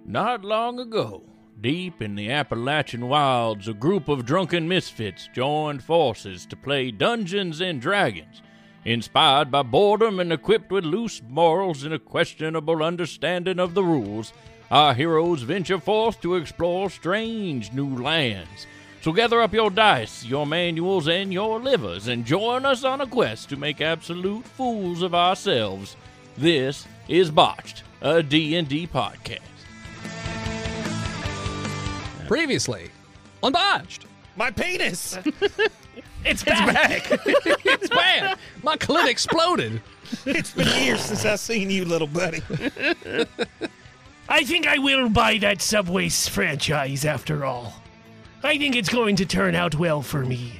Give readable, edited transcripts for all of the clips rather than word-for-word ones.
Not long ago, deep in the Appalachian wilds, a group of drunken misfits joined forces to play Dungeons and Dragons. Inspired by boredom and equipped with loose morals and a questionable understanding of the rules, our heroes venture forth to explore strange new lands. So gather up your dice, your manuals, and your livers, and join us on a quest to make absolute fools of ourselves. This is Botched, a D&D podcast. Previously on Botched. My penis! It's back! It's bad. My clit exploded. It's been years since I've seen you, little buddy. I think I will buy that Subway franchise after all. I think it's going to turn out well for me.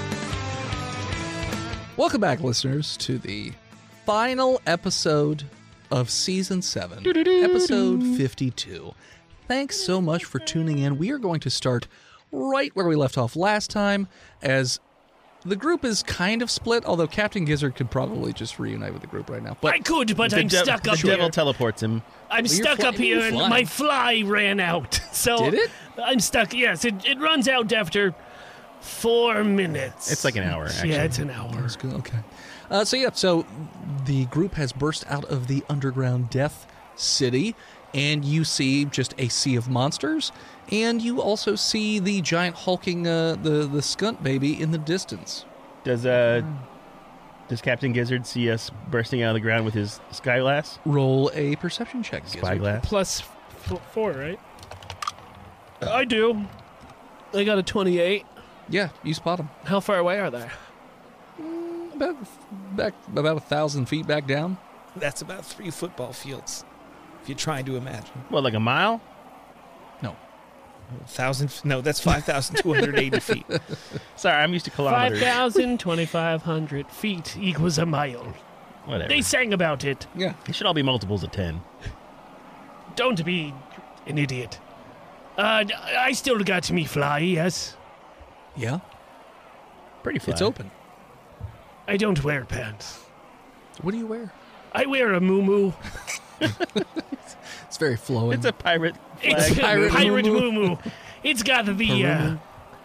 Welcome back, listeners, to the final episode of Season 7, Episode 52. Thanks so much for tuning in. We are going to start right where we left off last time, as the group is kind of split, although Captain Gizzard could probably just reunite with the group right now. But I could, but I'm stuck up The devil here. teleports him. I'm stuck up here, and flying. my fly ran out. So Did it? I'm stuck. Yes, it runs out after 4 minutes. It's like an hour, actually. Yeah, it's an hour. That's good. Okay. So the group has burst out of the underground death city, and you see just a sea of monsters, and you also see the giant hulking the skunt baby in the distance. Does Captain Gizzard see us bursting out of the ground with his spyglass? Roll a perception check. Gizzard. Spyglass? Plus 4, right? I do. I got a 28. Yeah, you spot him. How far away are they? About 1,000 feet back down. That's about 3 football fields, if you're trying to imagine. What, like a mile? No. 1,000? No, that's 5,280 feet. Sorry, I'm used to kilometers. 5,200 feet equals a mile. Whatever. They sang about it. Yeah. It should all be multiples of 10. Don't be an idiot. I still got me fly, yes. Yeah. Pretty fly. It's open. I don't wear pants. What do you wear? I wear a muumuu. It's very flowing. It's a pirate It's flag. a Pirate pirate muumuu. muumuu. It's got the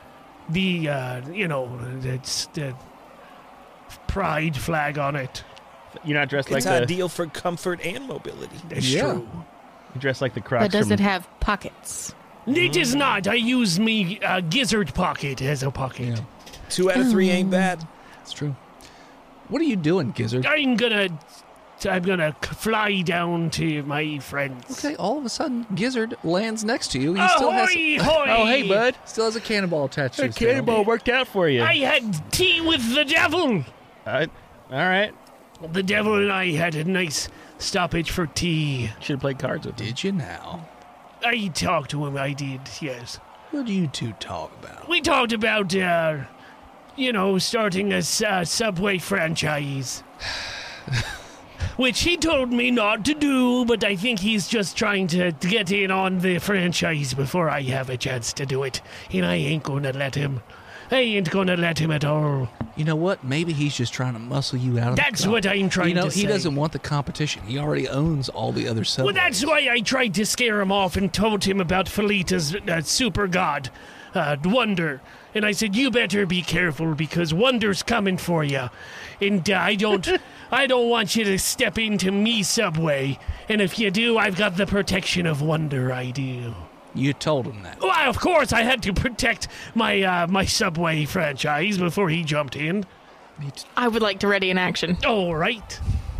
pride flag on it. You're not dressed It's like the ideal for comfort and mobility. That's Yeah. true. you're dressed like the Crocs. But does from, it have pockets? It is not. I use me gizzard pocket as a pocket. Yeah. 2 out of 3 ain't bad. It's true. What are you doing, Gizzard? I'm gonna fly down to my friends. Okay, all of a sudden, Gizzard lands next to you. He still has Ahoy, hoy! Oh, hey, bud. a cannonball attached to That his tail. cannonball worked out for you. I had tea with the devil. All right. The devil and I had a nice stoppage for tea. Should have played cards with him. Did you now? I talked to him, I did, yes. What do you two talk about? We talked about, starting a Subway franchise. Which he told me not to do, but I think he's just trying to get in on the franchise before I have a chance to do it. And I ain't gonna let him. I ain't gonna let him at all. You know what? Maybe he's just trying to muscle you out of That's the what I'm trying to say. he doesn't want the competition. He already owns all the other subways. Well, that's why I tried to scare him off and told him about Felita's super god, Wonder. And I said, you better be careful because Wonder's coming for you. And I don't want you to step into me, Subway. And if you do, I've got the protection of Wonder, I do. You told him that. Well, of course, I had to protect my my Subway franchise before he jumped in. I would like to ready an action. All right.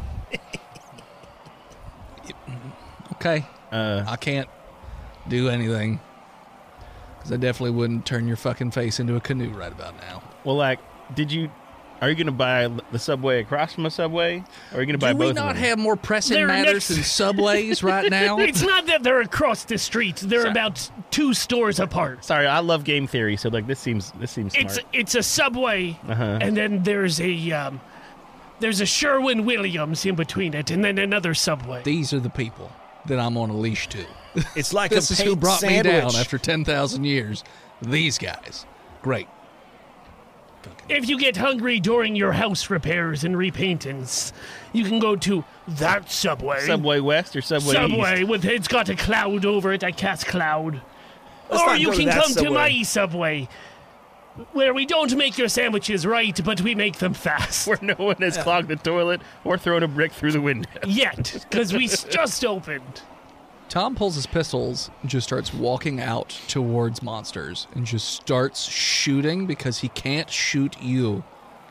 Okay. I can't do anything. Because I definitely wouldn't turn your fucking face into a canoe right about now. Well, are you going to buy the Subway across from a Subway? Or are you going to buy Do both we of not them? have more pressing They're matters next- than subways right now? It's not that they're across the street. They're about 2 stores apart. Sorry, I love game theory, so this seems smart. It's a Subway, Uh-huh. and then there's a Sherwin-Williams in between it, and then another Subway. These are the people that I'm on a leash to. It's like This a is who paint brought sandwich. me down after 10,000 years. These guys. Great. If you get hungry during your house repairs and repaintings, you can go to that Subway. Subway West or Subway Subway East? it's got a cloud over it. I cast cloud. Let's Or not you go to can that come to Subway. my Subway, where we don't make your sandwiches right, but we make them fast. Where no one has clogged the toilet or thrown a brick through the window. Yet, because we just opened. Tom pulls his pistols and just starts walking out towards monsters and just starts shooting because he can't shoot you.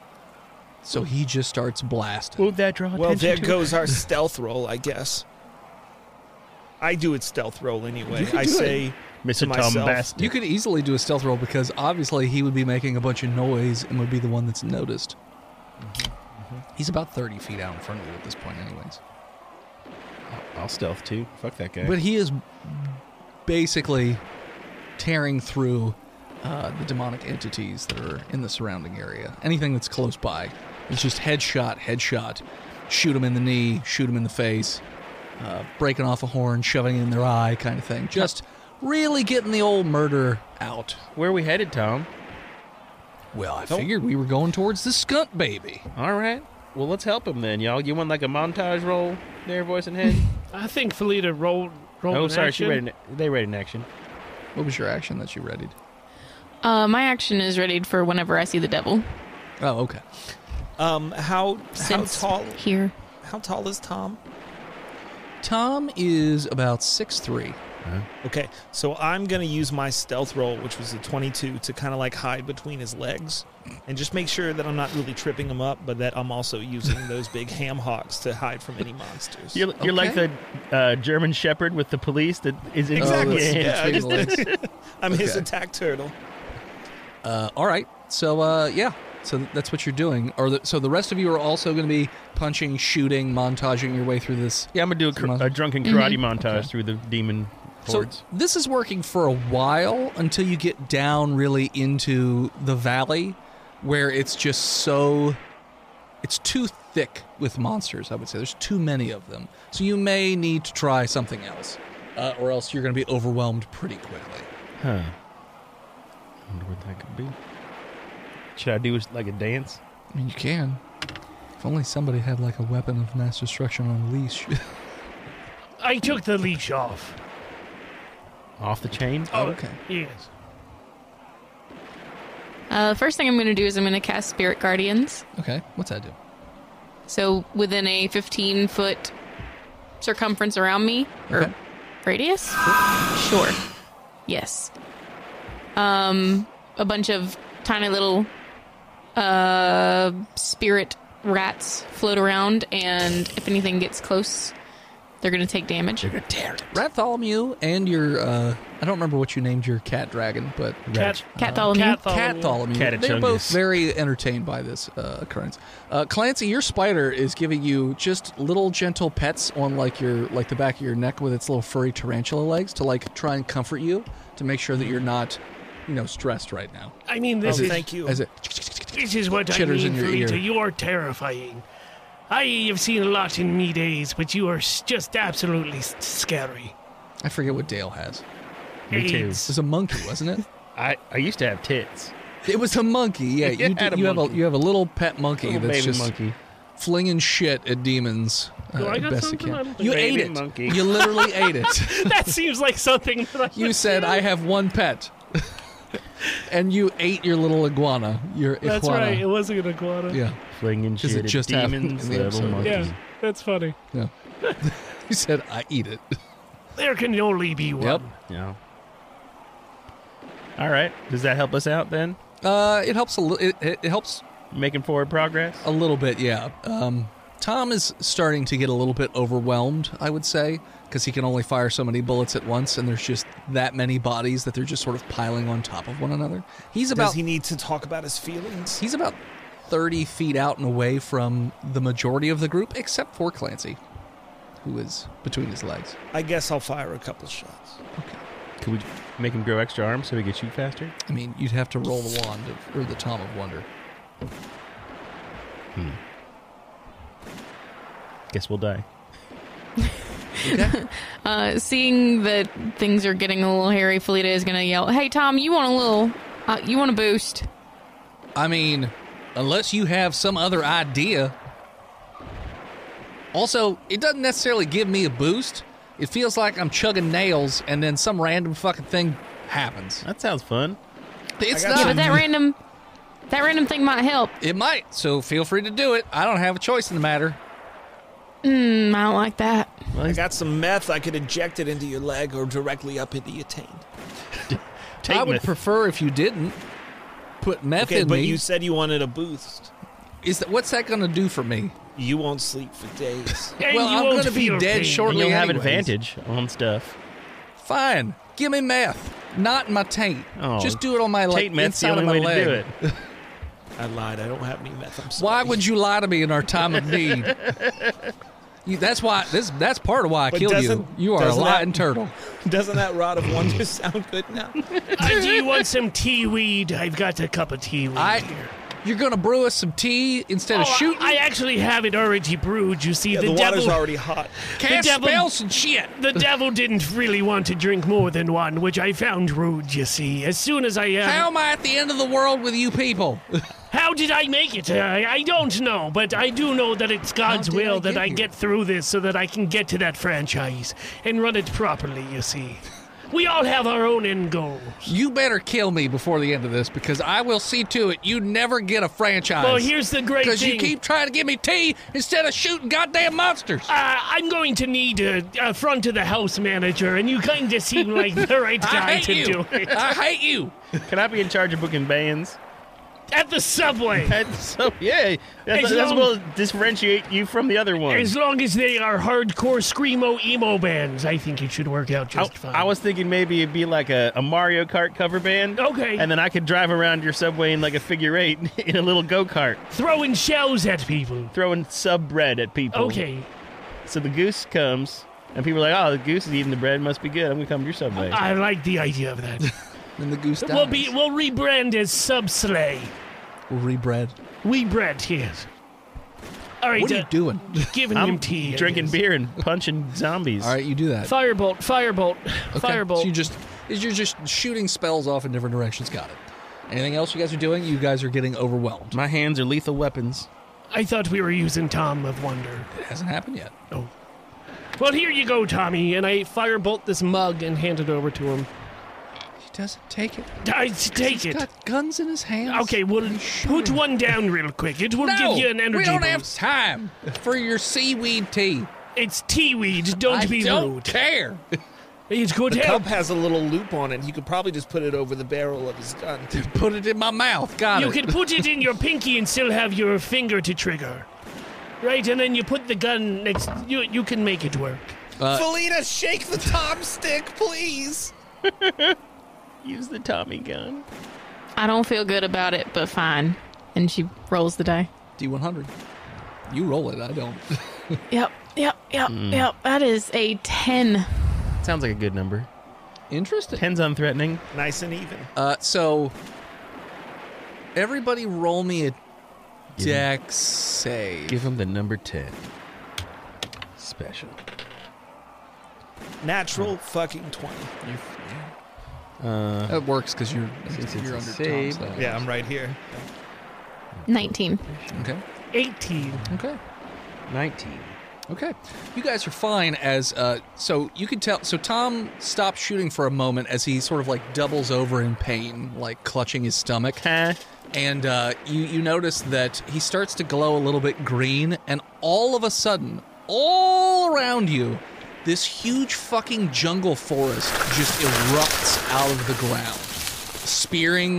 So he just starts blasting. Won't that draw Well, attention there to goes our stealth roll, I guess. I do its stealth roll anyway. I say Mr. to Tom myself, Bast. You could easily do a stealth roll because obviously he would be making a bunch of noise and would be the one that's noticed. He's about 30 feet out in front of you at this point anyways. I'll stealth too. Fuck that guy. But he is basically tearing through the demonic entities that are in the surrounding area. Anything that's close by. It's just headshot. Shoot him in the knee, shoot him in the face, breaking off a horn, shoving it in their eye kind of thing. Just really getting the old murder out. Where are we headed, Tom? Well, I figured we were going towards the skunt baby. All right. Well, let's help him then, y'all. You want like a montage roll there, voice and head? I think Felita rolled Oh, an sorry. action. They read an action. What was your action that you readied? My action is ready for whenever I see the devil. Oh, okay. how Since tall? here. How tall is Tom? Tom is about 6'3". Okay, so I'm going to use my stealth roll, which was a 22, to kind of like hide between his legs and just make sure that I'm not really tripping him up, but that I'm also using those big ham hocks to hide from any monsters. You're like the German Shepherd with the police that is in Exactly. Yeah. Yeah, I between the legs. I'm his Okay. attack turtle. All right. So, yeah. So that's what you're doing. So the rest of you are also going to be punching, shooting, montaging your way through this. Yeah, I'm gonna do a drunken karate montage through the demon hordes. So this is working for a while until you get down really into the valley where it's just so... It's too thick with monsters, I would say. There's too many of them. So you may need to try something else. Or else you're going to be overwhelmed pretty quickly. Huh. I wonder what that could be. Should I do like a dance? I mean, you can. If only somebody had like a weapon of mass destruction on a leash. I took the leash off. Off the chain? Oh, okay. Yes. First thing I'm going to do is I'm going to cast Spirit Guardians. Okay. What's that do? So within a 15-foot circumference around me, or Okay. radius? Sure. Yes. A bunch of tiny little spirit rats float around, and if anything gets close, they're going to take damage. Bartholomew and your, I don't remember what you named your cat dragon, but Cattholomew. Cattholomew. Catachungus. They're both very entertained by this occurrence. Clancy, your spider is giving you just little gentle pets on like the back of your neck with its little furry tarantula legs to like try and comfort you to make sure that you're not, stressed right now. I mean, this is Thank you. As it what I chitters mean, in your Felita. ear. You are terrifying. I have seen a lot in me days, but you are just absolutely scary. I forget what Dale has. Me too. It AIDS. was a monkey, wasn't it? I used to have tits. It was a monkey. Yeah, You had a you monkey. have a little pet monkey Little that's baby just monkey. flinging shit at demons. Do I got best something? it I can. don't You think- ate Baby it. monkey. You literally ate it. That seems like something that I You would said, do. "I have one pet," and you ate your little iguana. Your That's iguana. right. It wasn't an iguana. Yeah, Flinging 'Cause shit it at just happened demons, in the little episode. monkey. Yeah, that's funny. yeah. You said, "I eat it." There can only be one. Yep. Yeah. All right. Does that help us out then? It helps a little. It helps Making forward progress? a little bit. Yeah. Tom is starting to get a little bit overwhelmed, I would say, because he can only fire so many bullets at once, and there's just that many bodies that they're just sort of piling on top of one another. Does he need to talk about his feelings? He's about 30 feet out and away from the majority of the group, except for Clancy, who is between his legs. I guess I'll fire a couple shots. Could we make him grow extra arms so he could shoot faster? I mean, you'd have to roll the wand or the Tom of Wonder. Guess we'll die. Seeing that things are getting a little hairy, Felita is going to yell, "Hey, Tom, you want a boost?" I mean, unless you have some other idea. Also, it doesn't necessarily give me a boost. It feels like I'm chugging nails and then some random fucking thing happens. That sounds fun. It's got not. Yeah, but that random thing might help. It might, so feel free to do it. I don't have a choice in the matter. I don't like that. Well, I got some meth. I could inject it into your leg or directly up into your taint. I would meth. prefer if you didn't put meth Okay, in but me. you said you wanted a boost. What's that going to do for me? You won't sleep for days. And Well, you I'm won't going to be feel dead pain. shortly. And you'll have anyways. advantage on stuff. Fine. Give me meth. Not in my taint. Oh, Just do it on my Taint meth's the inside only of my way leg. to do it. I lied. I don't have any meth. I'm sorry. Why would you lie to me in our time of need? That's why. That's part of why I But killed you. doesn't- You are a doesn't lying that- turtle. Doesn't that rod of wonder sound good now? Do you want some tea weed? I've got a cup of tea weed here. You're gonna brew us some tea instead of shooting. I actually have it already brewed. You see, Yeah, the the water's devil. already hot. Cast devil- spells and shit. The devil didn't really want to drink more than one, which I found rude, you see. As soon as I... How am I at the end of the world with you people? How did I make it? I don't know, but I do know that it's God's did will I that get I here? get through this so that I can get to that franchise and run it properly, you see. We all have our own end goals. You better kill me before the end of this because I will see to it you never get a franchise. Well, here's the great because thing. you keep trying to give me tea instead of shooting goddamn monsters. I'm going to need a front of the house manager, and you kind of seem like the right I guy hate to you. do it. I hate you. Can I be in charge of booking bands? At the subway. So yeah, that's As long- will differentiate you from the other ones. As long as they are hardcore screamo emo bands, I think it should work out just fine. I was thinking maybe it'd be like a Mario Kart cover band. Okay. And then I could drive around your subway in like a figure eight in a little go-kart, throwing shells at people. throwing sub bread at people. Okay. So the goose comes, and people are like, oh, the goose is eating the bread. Must be good. I'm going to come to your subway. I like the idea of that. And the goose dies. We'll rebrand as Sub Slay. We'll rebred. We bread, yes. All right, What are you doing? giving him I'm tea. I drinking guess. beer and punching zombies. All right, you do that. Firebolt, firebolt, Okay. firebolt. So you're just shooting spells off in different directions. Got it. Anything else you guys are doing? You guys are getting overwhelmed. My hands are lethal weapons. I thought we were using Tom of Wonder. It hasn't happened yet. Oh. Well, here you go, Tommy. And I firebolt this mug and hand it over to him. He doesn't take it. I take He's it. got guns in his hands. Okay, well, put one down real quick. It will No, give you an energy we don't have boost. time for your seaweed tea. It's tea weed. Don't I be don't rude. care. It's good The help. cup has a little loop on it. He could probably just put it over the barrel of his gun. Put it in my mouth. Got You it. can put it in your pinky and still have your finger to trigger. Right, and then you put the gun next. You can make it work. Felina, shake the Tom stick, please. Use the Tommy gun. I don't feel good about it, but fine. And she rolls the die. D100. You roll it. I don't. Yep. That is a 10. Sounds like a good number. Interesting. 10's unthreatening. Nice and even. So everybody roll me a dex save. Give him the number 10. Special. Natural fucking 20. That works because you're Since it's you're a under save. Tom's level. Yeah, I'm right here. 19. Okay. 18. Okay. 19. Okay. You guys are fine as so you can tell so Tom stops shooting for a moment as he sort of like doubles over in pain, like clutching his stomach. Huh? And you notice that he starts to glow a little bit green, and all of a sudden, all around you, this huge fucking jungle forest just erupts out of the ground, spearing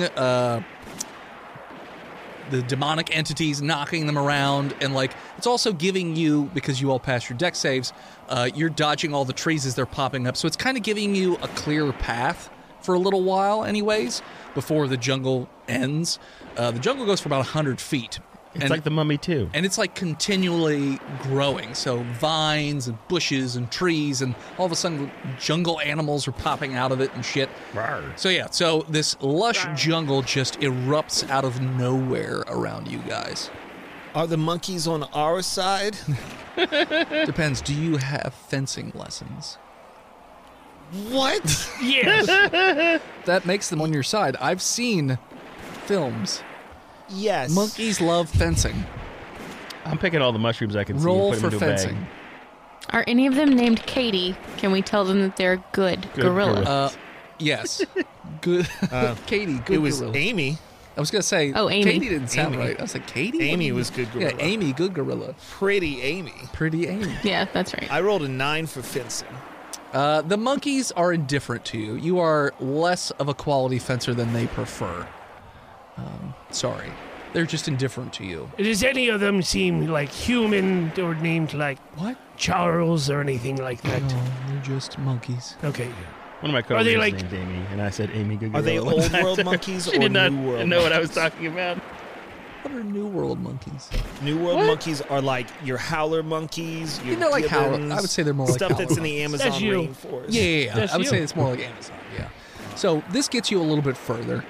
the demonic entities, knocking them around, and like it's also giving you, because you all passed your deck saves, you're dodging all the trees as they're popping up, so it's kind of giving you a clearer path for a little while anyways, before the jungle ends. The jungle goes for about 100 feet. It's like the Mummy too. And it's like continually growing. So vines and bushes and trees, and all of a sudden jungle animals are popping out of it and shit. Rawr. So yeah, so this lush jungle just erupts out of nowhere around you guys. Are the monkeys on our side? Depends. Do you have fencing lessons? What? Yes. That makes them on your side. I've seen films. Yes. Monkeys love fencing. I'm picking all the mushrooms I can see. Roll and put for them into a fencing. bag. Are any of them named Katie? Can we tell them that they're good gorilla? gorilla. Yes. Good. Katie, good It was gorilla. Amy. I was going to say, Oh, Amy. Katie didn't sound Amy. right. I was like, Katie? Amy was good gorilla. Yeah, Amy, good gorilla. Pretty Amy. Pretty Amy. Yeah, that's right. I rolled a 9 for fencing. The monkeys are indifferent to you. You are less of a quality fencer than they prefer. Sorry. They're just indifferent to you. Does any of them seem like human or named like What? Charles or anything like that? No, they're just monkeys. Okay. One of my Are coworkers they like- named Amy, and I said Amy Good Are they Gorilla. old world monkeys She or did not new world know what I was monkeys? talking about. What are New World monkeys? New world monkeys are like your howler monkeys. Your You know, like howler. gibbons, I would say they're more like stuff that's in howler the monkeys. Amazon That's you. rainforest. Yeah. That's I would you. say it's more like Amazon. Yeah. So this gets you a little bit further.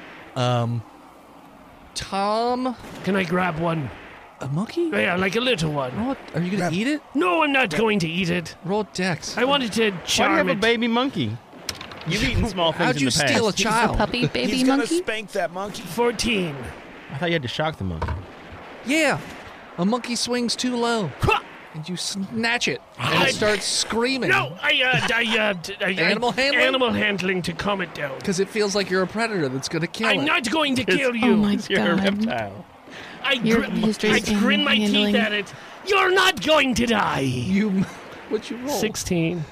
Tom, Can I grab one? a monkey? Yeah, like a little one. Roll, are you gonna eat it? No, I'm not going to eat it. Roll Dex. I wanted to Why do you charm have a it. baby monkey? You've eaten small things How'd in you the past. steal a He's a child? puppy baby He's gonna monkey. spank that monkey. 14. I thought you had to shock the monkey. Yeah. A monkey swings too low, Ha! and you snatch it, and I- it starts screaming. No, Animal handling? Animal handling to calm it down. Because it feels like you're a predator that's gonna kill I'm it. not going to It's- kill Oh you. my You're a god. reptile. I Your history is grin my animal teeth handling. at it. You're not going to die. You, what you roll? 16.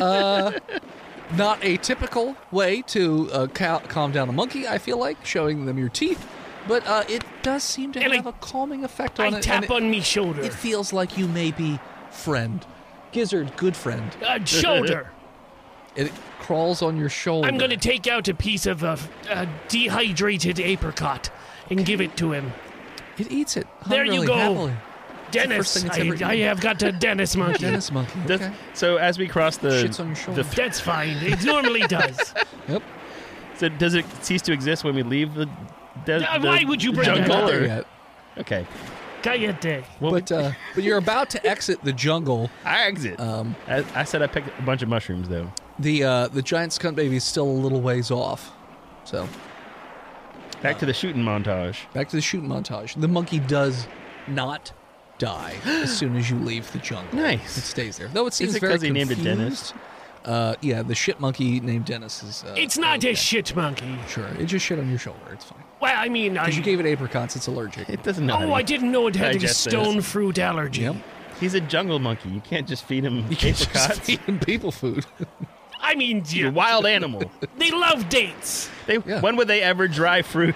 Not a typical way to calm down a monkey, I feel like, showing them your teeth. But it does seem to And have I- a calming effect I on it. tap and on me shoulder. it feels like you may be friend. Gizzard, good friend. Shoulder. It crawls on your shoulder. I'm going to take out a piece of dehydrated apricot and give it to him. It eats it. There you hungrily, go. happily. Dennis. thing it's ever I eaten. have got a Dennis monkey. Dennis monkey. Does- Okay. So as we cross the Shits on your shoulder. That's fine. It normally does. Yep. so does it cease to exist when we leave the Why would you bring that jungle? up? Not there Or- yet. Okay. Cayete. Well, But you're about to exit the jungle. I exit. I said I picked a bunch of mushrooms though. The giant skunt baby is still a little ways off. So Back to the shooting montage. back to the shooting montage. The monkey does not die as soon as you leave the jungle. Nice. It stays there. Though it seems it very 'cause he named it confused. Yeah, the shit monkey named Dennis is. It's not okay. a shit monkey. Sure, it just shit on your shoulder. It's fine. Well, I mean, Because you gave it apricots, it's allergic. It doesn't know. how Oh, to I didn't know it had a digest this. stone fruit allergy. Yep. He's a jungle monkey. You can't just feed him You can't just apricots. feed him people food. I mean, He's a wild animal. they love dates. Yeah. When would they ever dry fruit?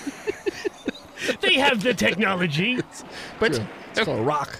They have the technology. But True. It's called a rock.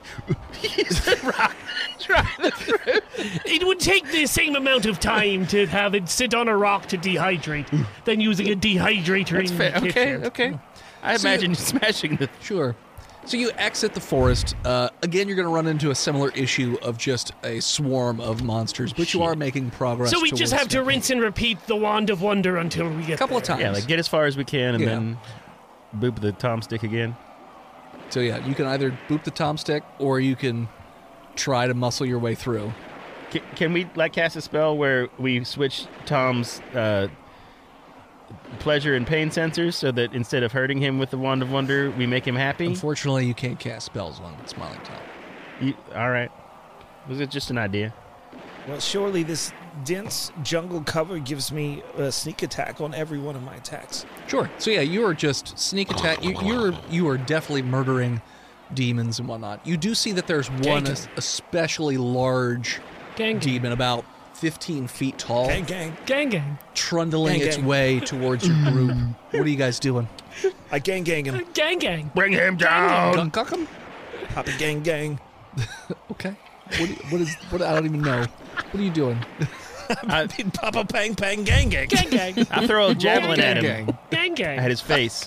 It would take the same amount of time to have it sit on a rock to dehydrate than using a dehydrator in the fair. Okay, kitchen. okay. I So imagine smashing the. Sure. So you exit the forest. Again, you're going to run into a similar issue of just a swarm of monsters, but you are making progress. So we just towards have to making- rinse and repeat the Wand of Wonder until we get a couple of there. times. Yeah, like get as far as we can and Yeah. then boop the tom stick again. So yeah, you can either boop the tom stick or you can try to muscle your way through. Can we like cast a spell where we switch Tom's pleasure and pain sensors so that instead of hurting him with the Wand of Wonder, we make him happy? Unfortunately, you can't cast spells on Smiling Tom. All right. Was it just an idea? Well, surely this dense jungle cover gives me a sneak attack on every one of my attacks. Sure. So yeah, you are just sneak attack. You are definitely murdering demons and whatnot. You do see that there's one Gang. especially large Gang, gang, demon, about 15 feet tall, Gang, gang. gang, gang. trundling Gang, its gang. way towards your group. What are you guys doing? I gang, gang him. Gang, gang. Bring him down! Guck him? Papa gang, gang. Okay. What? I don't even know. What are you doing? Papa pang, pang, gang, gang. Gang, gang. I throw a javelin at him Gang. Gang, gang. at his face.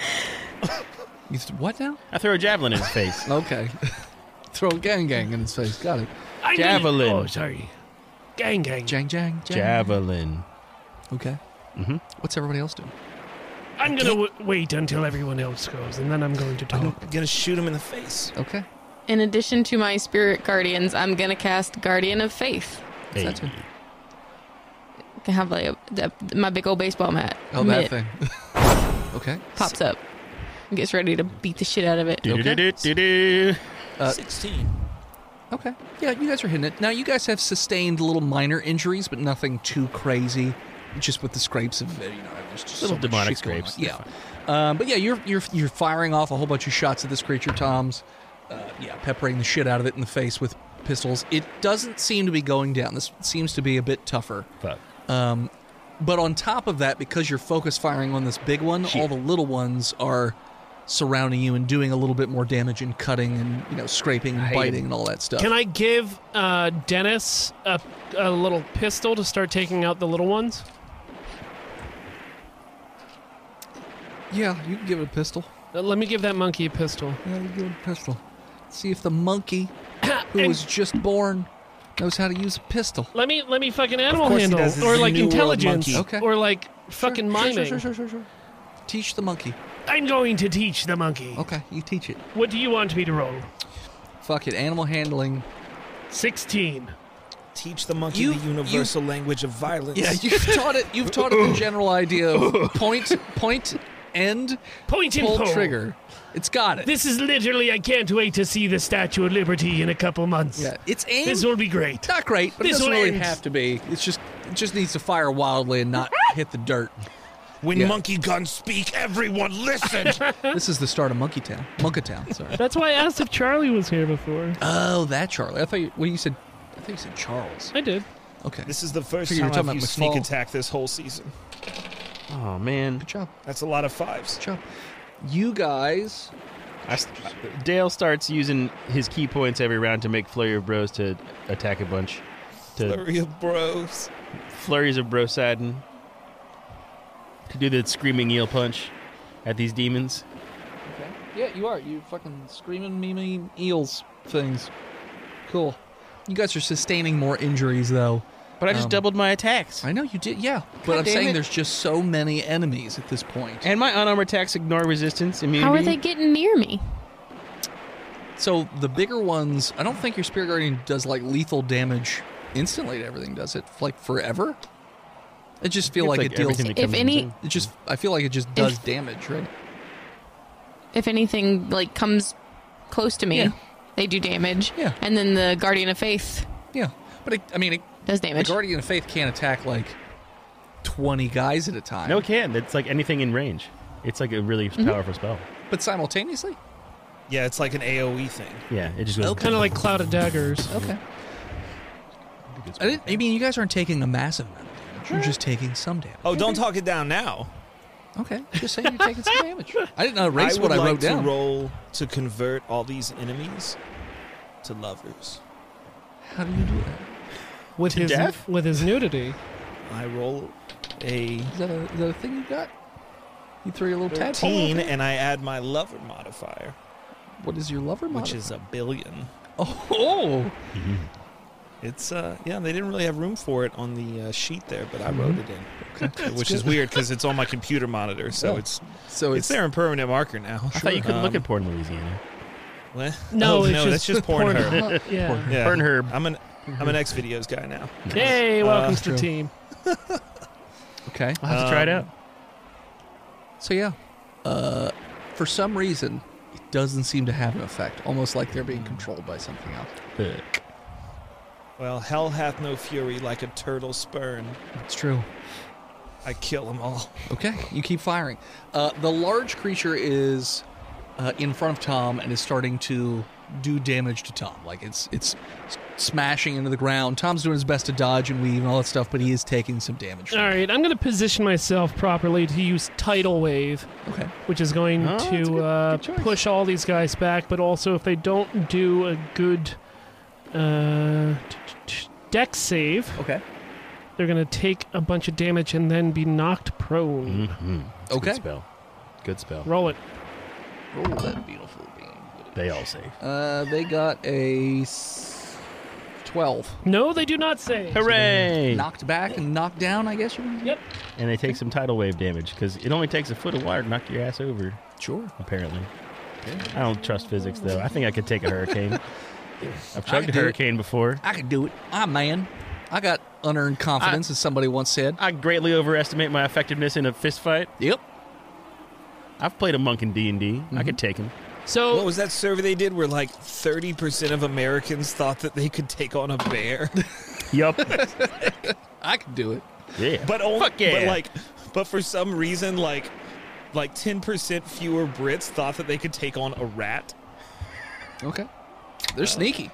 What now? I throw a javelin at his face. Okay. Throw a gang in his face. Got it. I'm Javelin. Oh, sorry. Gang, gang. Jang. Javelin. Okay. Mhm. What's everybody else doing? I'm going to wait until everyone else goes, and then I'm going to talk. I'm gonna shoot him in the face. Okay. In addition to my spirit guardians, I'm gonna cast Guardian of Faith. Hey. That's it. I have like my big old baseball hat. Oh, Mitt that thing. Okay. pops up. and gets ready to beat the shit out of it. Do-do-do-do-do. 16. Okay. Yeah, you guys are hitting it. Now, you guys have sustained little minor injuries, but nothing too crazy. Just with the scrapes of, just Little so much demonic shit going on. scrapes. Yeah. But yeah, you're firing off a whole bunch of shots at this creature, Tom's. Peppering the shit out of it in the face with pistols. It doesn't seem to be going down. This seems to be a bit tougher. Fuck. But on top of that, because you're focus firing on this big one, all the little ones are surrounding you and doing a little bit more damage and cutting and scraping and biting and all that stuff. Can I give Dennis a little pistol to start taking out the little ones? Yeah, you can give it a pistol. Let me give that monkey a pistol. Yeah, you give it a pistol. See if the monkey who was just born knows how to use a pistol. Let me fucking animal course he handle, does. This or is a like New World intelligence, monkey. Okay. or like fucking miming. Sure. Teach the monkey. I'm going to teach the monkey. Okay, you teach it. What do you want me to roll? Fuck it, animal handling. 16. Teach the monkey You- the universal language of violence. Yeah, you've taught it the general idea of point, end, Point and pull, pull. trigger. It's got it. This is literally, I can't wait to see the Statue of Liberty in a couple months. Yeah, it's aimed. This will be great. Not great, but it This doesn't will really end. have to be. It just needs to fire wildly and not hit the dirt. When Yeah. monkey guns speak, everyone listen. This is the start of Monkatown, sorry. That's why I asked if Charlie was here before. Oh, that Charlie. I thought you said Charles. I did. Okay. This is the first Figure you time were I've talking used about sneak McFall. attack this whole season. Oh, man. Good job. That's a lot of 5s. Good job. You guys Dale starts using his key points every round to make Flurry of Bros to attack a bunch. Flurry of bros. Flurries of Brosadin. To do the screaming eel punch at these demons. Okay. Yeah, you are. You fucking screaming meme eels things. Cool. You guys are sustaining more injuries though. But I just doubled my attacks. I know you did, yeah. But God I'm damn saying it. there's just so many enemies at this point. And my unarmored attacks ignore resistance, immunity. How are they getting near me? So the bigger ones, I don't think your Spirit Guardian does like lethal damage instantly to everything, does it? Like forever? I just feel It's like it deals. everything that If comes in any- zone. It just, I feel like it just does damage, right? If anything like comes close to me, Yeah. they do damage. Yeah. And then the Guardian of Faith Yeah, but does the damage. Guardian of Faith can't attack like 20 guys at a time. No, it can. It's like anything in range. It's like a really powerful spell. But simultaneously? Yeah, it's like an AoE thing. Yeah, it just goes. Okay. Kind of like Cloud of Daggers. Okay. I mean, you guys aren't taking a massive amount of damage. You're just taking some damage. Oh, don't talk it down now. Okay, just saying you're taking some damage. I didn't erase I what would I like wrote to down. roll to convert all these enemies to lovers. How do you do that? With To his death? with his nudity. I roll a Is that a thing you got? You throw your little tadpole 13 over it? and I add my lover modifier, What is your lover which modifier? is a billion. Oh! It's they didn't really have room for it on the sheet there, but I wrote it in, which is good. weird because it's on my computer monitor, so Oh. it's So it's there in permanent marker now. I thought you couldn't look at porn Louisiana. What? No, Oh, it's no, that's just Pornhub. Yeah. Yeah. Pornhub. I'm an X videos guy now. Hey, welcome to true. the team. Okay. I'll have to try it out. So yeah, for some reason, it doesn't seem to have an effect. Almost like they're being controlled by something else. Fuck. Well, hell hath no fury like a turtle spurn. It's true. I kill them all. Okay, you keep firing. The large creature is in front of Tom and is starting to do damage to Tom. Like it's smashing into the ground. Tom's doing his best to dodge and weave and all that stuff, but he is taking some damage. All right, I'm going to position myself properly to use Tidal Wave, Okay. which is going Oh, that's a good choice. push all these guys back, but also if they don't do a good dex save, Okay. they're going to take a bunch of damage and then be knocked prone. Mm-hmm. Okay. Good spell. Good spell. Roll it. Roll that beautiful beam. They all save. They got a 12. No, they do not save. Hooray! Knocked back and knocked down, I guess. Yep. And they take some tidal wave damage because it only takes a foot of water to knock your ass over. Sure. Apparently. I don't trust physics though. I think I could take a hurricane. I've chugged a could do it. hurricane before. I can do it. I'm man. I got unearned confidence, as somebody once said. I greatly overestimate my effectiveness in a fist fight. Yep. I've played a monk in D&D. I could take him. So What was that survey they did where like 30% of Americans thought that they could take on a bear? Yup. I could do it. Yeah. But only, Fuck yeah. but for some reason, like 10% fewer Brits thought that they could take on a rat. Okay. They're sneaky.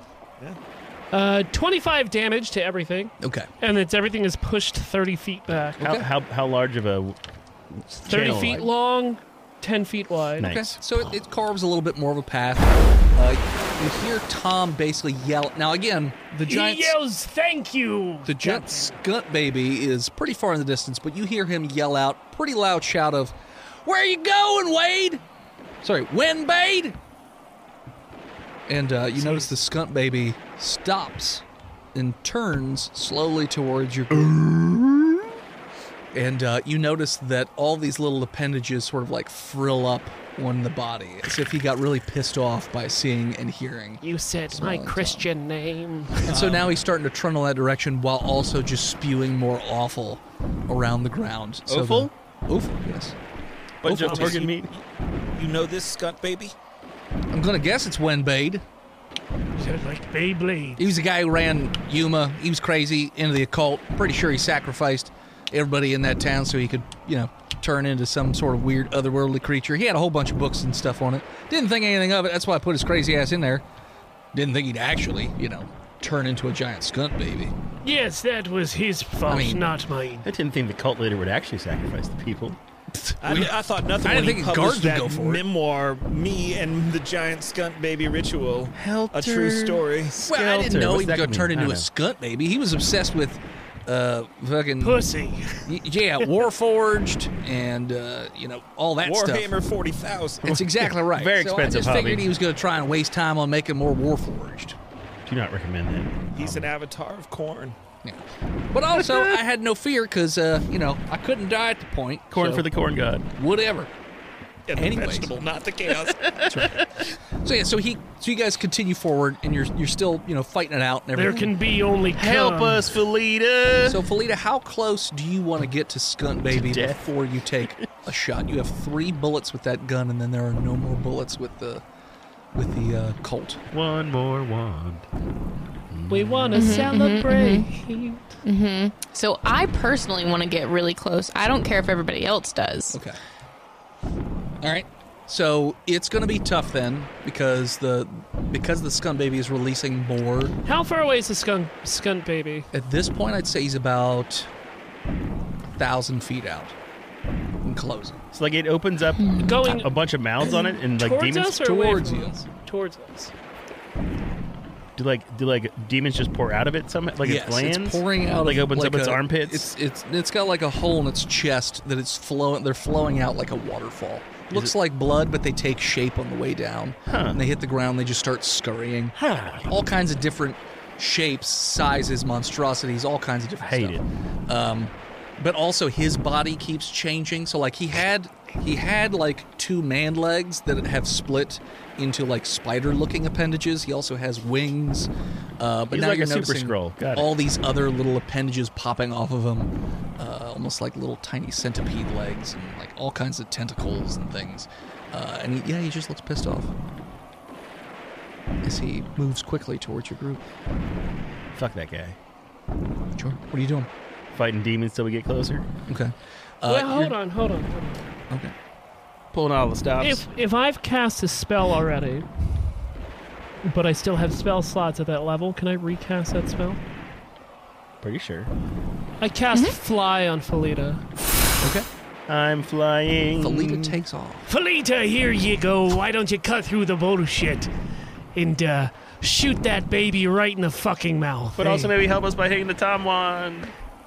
25 damage to everything, Okay. and everything is pushed 30 feet back. How large of a 30 channel? feet long, 10 feet wide. Nice. Okay. So it carves a little bit more of a path. You hear Tom basically yell. Now, again, the He giant... yells, "Thank you!" The giant skunt baby is pretty far in the distance, but you hear him yell out, pretty loud shout of, "Where you going, Wade?" Sorry, Windbade? And you notice the skunt baby stops and turns slowly towards your group. And you notice that all these little appendages sort of like frill up on the body, as if he got really pissed off by seeing and hearing. You said my Christian name. And so now he's starting to trundle that direction while also just spewing more offal around the ground. So Offal? Offal, yes. Bunch of Offal. organ meat. You know this skunt baby? I'm going to guess it's Windbade. Sounds like Beyblade. He was the guy who ran Yuma. He was crazy, into the occult. Pretty sure he sacrificed everybody in that town so he could, turn into some sort of weird otherworldly creature. He had a whole bunch of books and stuff on it. Didn't think anything of it. That's why I put his crazy ass in there. Didn't think he'd actually, turn into a giant skunt baby. Yes, that was his fault, mean- not mine. I didn't think the cult leader would actually sacrifice the people. I thought nothing I didn't when think he his published guards would that go for it. memoir, Me and the Giant Skunt Baby Ritual. A true story. Well, I didn't know What's he was that going to turn mean? I into a don't know. skunt baby. He was obsessed with fucking... Pussy. Yeah, Warforged and, all that stuff. Warhammer 40,000. It's exactly right. Very So expensive I just hobby. figured he was going to try and waste time on making more Warforged. Do not recommend that. He's an avatar of corn. Yeah. But also, I had no fear because, I couldn't die at the point. Corn so for the corn god. whatever. And the Anyways. vegetable, not the chaos. So yeah, so you guys continue forward, and you're still fighting it out and There everything. can be only Help cum. us, Felita! So Felita, how close do you want to get to Skunt Baby To death. before you take a shot? You have 3 bullets with that gun, and then there are no more bullets with the Colt. One more wand. We want to celebrate. So I personally want to get really close. I don't care if everybody else does. Okay. All right. So it's going to be tough then because the Skunt Baby is releasing more. How far away is the skunt baby? At this point, I'd say he's about 1,000 feet out and closing. So like it opens up Going a bunch of mouths on it and like towards demons us or away towards from you. us? Towards us. do like demons just pour out of it somehow? Like Yes, it lands? it's pouring out. Like of, opens up its armpits? It's got like a hole in its chest that it's flowing. They're flowing out like a waterfall. Looks like blood, but they take shape on the way down. Huh. And they hit the ground. They just start scurrying. Huh. All kinds of different shapes, sizes, monstrosities, all kinds of different Hate stuff. it. But also his body keeps changing. So like he had like 2 man legs that have split into like spider-looking appendages. He also has wings. But He's now like you're a Super noticing Skrull. Got it. all these other little appendages popping off of him, almost like little tiny centipede legs and like all kinds of tentacles and things. And he just looks pissed off as he moves quickly towards your group. Fuck that guy. Sure. What are you doing? Fighting demons till we get closer. Okay. Well, hold on. Okay. Pulling all the stops. If I've cast a spell already, but I still have spell slots at that level, can I recast that spell? Pretty sure. I cast Fly on Felita. Okay. I'm flying. Felita takes off. Felita, here you go. Why don't you cut through the bullshit and shoot that baby right in the fucking mouth? But also maybe help us by hitting the Tom wand.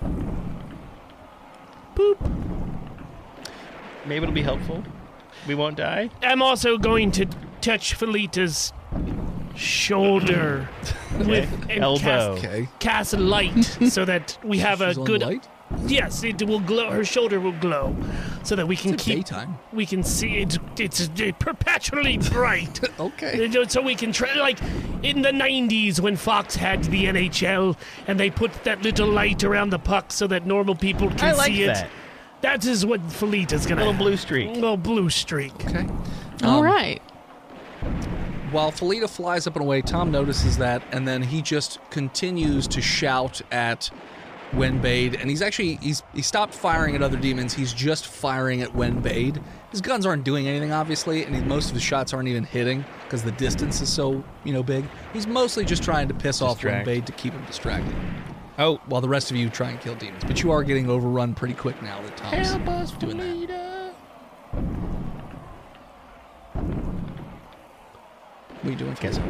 Boop. Maybe it'll be helpful. We won't die. I'm also going to touch Felita's shoulder with and Elbow. Okay. cast light so that we have a She's on good. light? Yes, it will glow. Her shoulder will glow, so that we can It's keep. daytime. We can see it. It's perpetually bright. Okay. So we can try, like in the 90s when Fox had the NHL and they put that little light around the puck so that normal people can I like see that. it. That is what Felita's gonna Little have. blue streak. Little blue streak. Okay. All right. While Felita flies up and away, Tom notices that, and then he just continues to shout at Wenbade, and he stopped firing at other demons. He's just firing at Wenbade. His guns aren't doing anything, obviously, and most of his shots aren't even hitting because the distance is so, big. He's mostly just trying to piss off Distract. Wenbade to keep him distracted, Oh, while the rest of you try and kill demons. But you are getting overrun pretty quick now that Tom's doing that. What are you doing, Felita?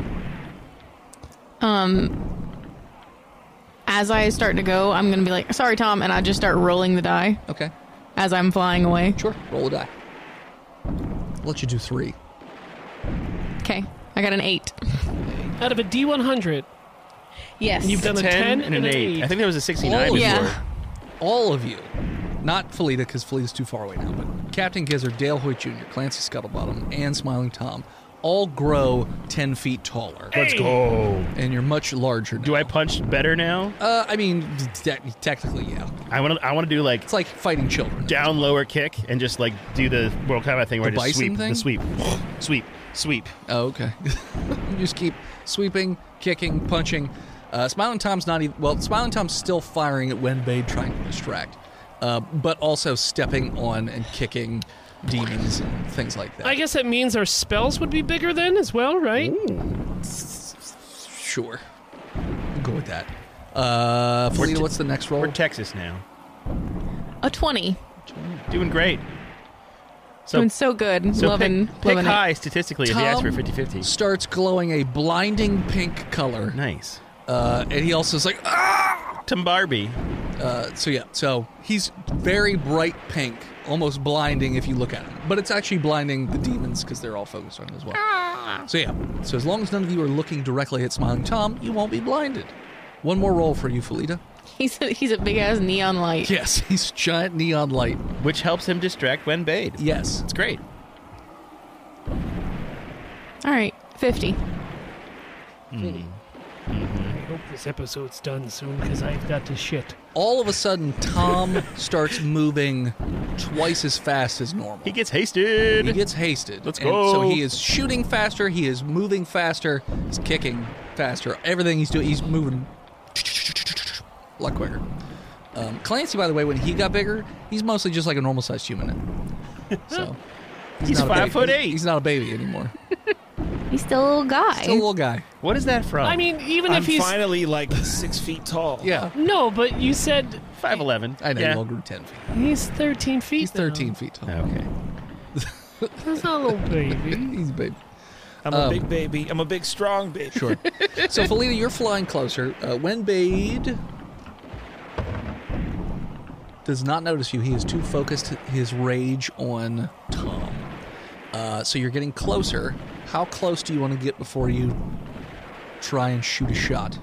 As I start to go, I'm going to be like, sorry, Tom, and I just start rolling the die Okay, as I'm flying away. sure. Roll a die. I'll let you do 3. Okay, I got an 8. Out of a D100, Yes. and you've done a 10 and an 8. I think there was a 69 Oh, before. yeah. All of you, not Felita because Felita's too far away now, but Captain Gizzard, Dale Hoyt Jr., Clancy Scuttlebottom, and Smiling Tom all grow 10 feet taller. Let's go. And you're much larger now. Do I punch better now? I mean, technically, yeah. I want to do like It's like fighting children. down lower kick and just like do the Mortal Kombat thing where The I just bison sweep thing? the sweep. Oh, okay. You just keep sweeping, kicking, punching. Smiling Tom's not even... Well, Smiling Tom's still firing at Wenbade, trying to distract. But also stepping on and kicking demons and things like that. I guess that means our spells would be bigger then as well, right? Sure. We'll go with that. Felita, what's the next roll? We're Texas now. A 20. Doing great. Doing so good. So loving pick loving high statistically if you ask for Tom 50-50. starts glowing a blinding pink color. Nice. And he also is like, ah! Tim Barbie. So he's very bright pink, almost blinding if you look at him. But it's actually blinding the demons because they're all focused on him as well. So as long as none of you are looking directly at Smiling Tom, you won't be blinded. One more roll for you, Felita. He's a big ass neon light. Yes, he's giant neon light. Which helps him distract Wenbade. Yes. It's great. All right, 50. I hope this episode's done soon because I've got to shit. All of a sudden, Tom starts moving twice as fast as normal. He gets hasted. He gets hasted. Let's And go. so he is shooting faster. He is moving faster. He's kicking faster. Everything he's doing, he's moving a lot quicker. Clancy, by the way, when he got bigger, he's mostly just like a normal-sized human now. So He's not a baby. 5'8". He's not a baby anymore. He's still a little guy. Still a little guy. What is that from? I mean, even I'm if he's finally like 6 feet tall. Yeah, no, but you said 5'11". I know. Yeah. You all grew 10 feet. he's 13 feet. He's 13 feet tall. Okay. That's not a little baby. He's a baby. I'm a big baby. I'm a big, strong baby. Sure. So, Felita, you're flying closer. Wenbade does not notice you. He is too focused his rage on Tom. So you're getting closer. How close do you want to get before you try and shoot a shot?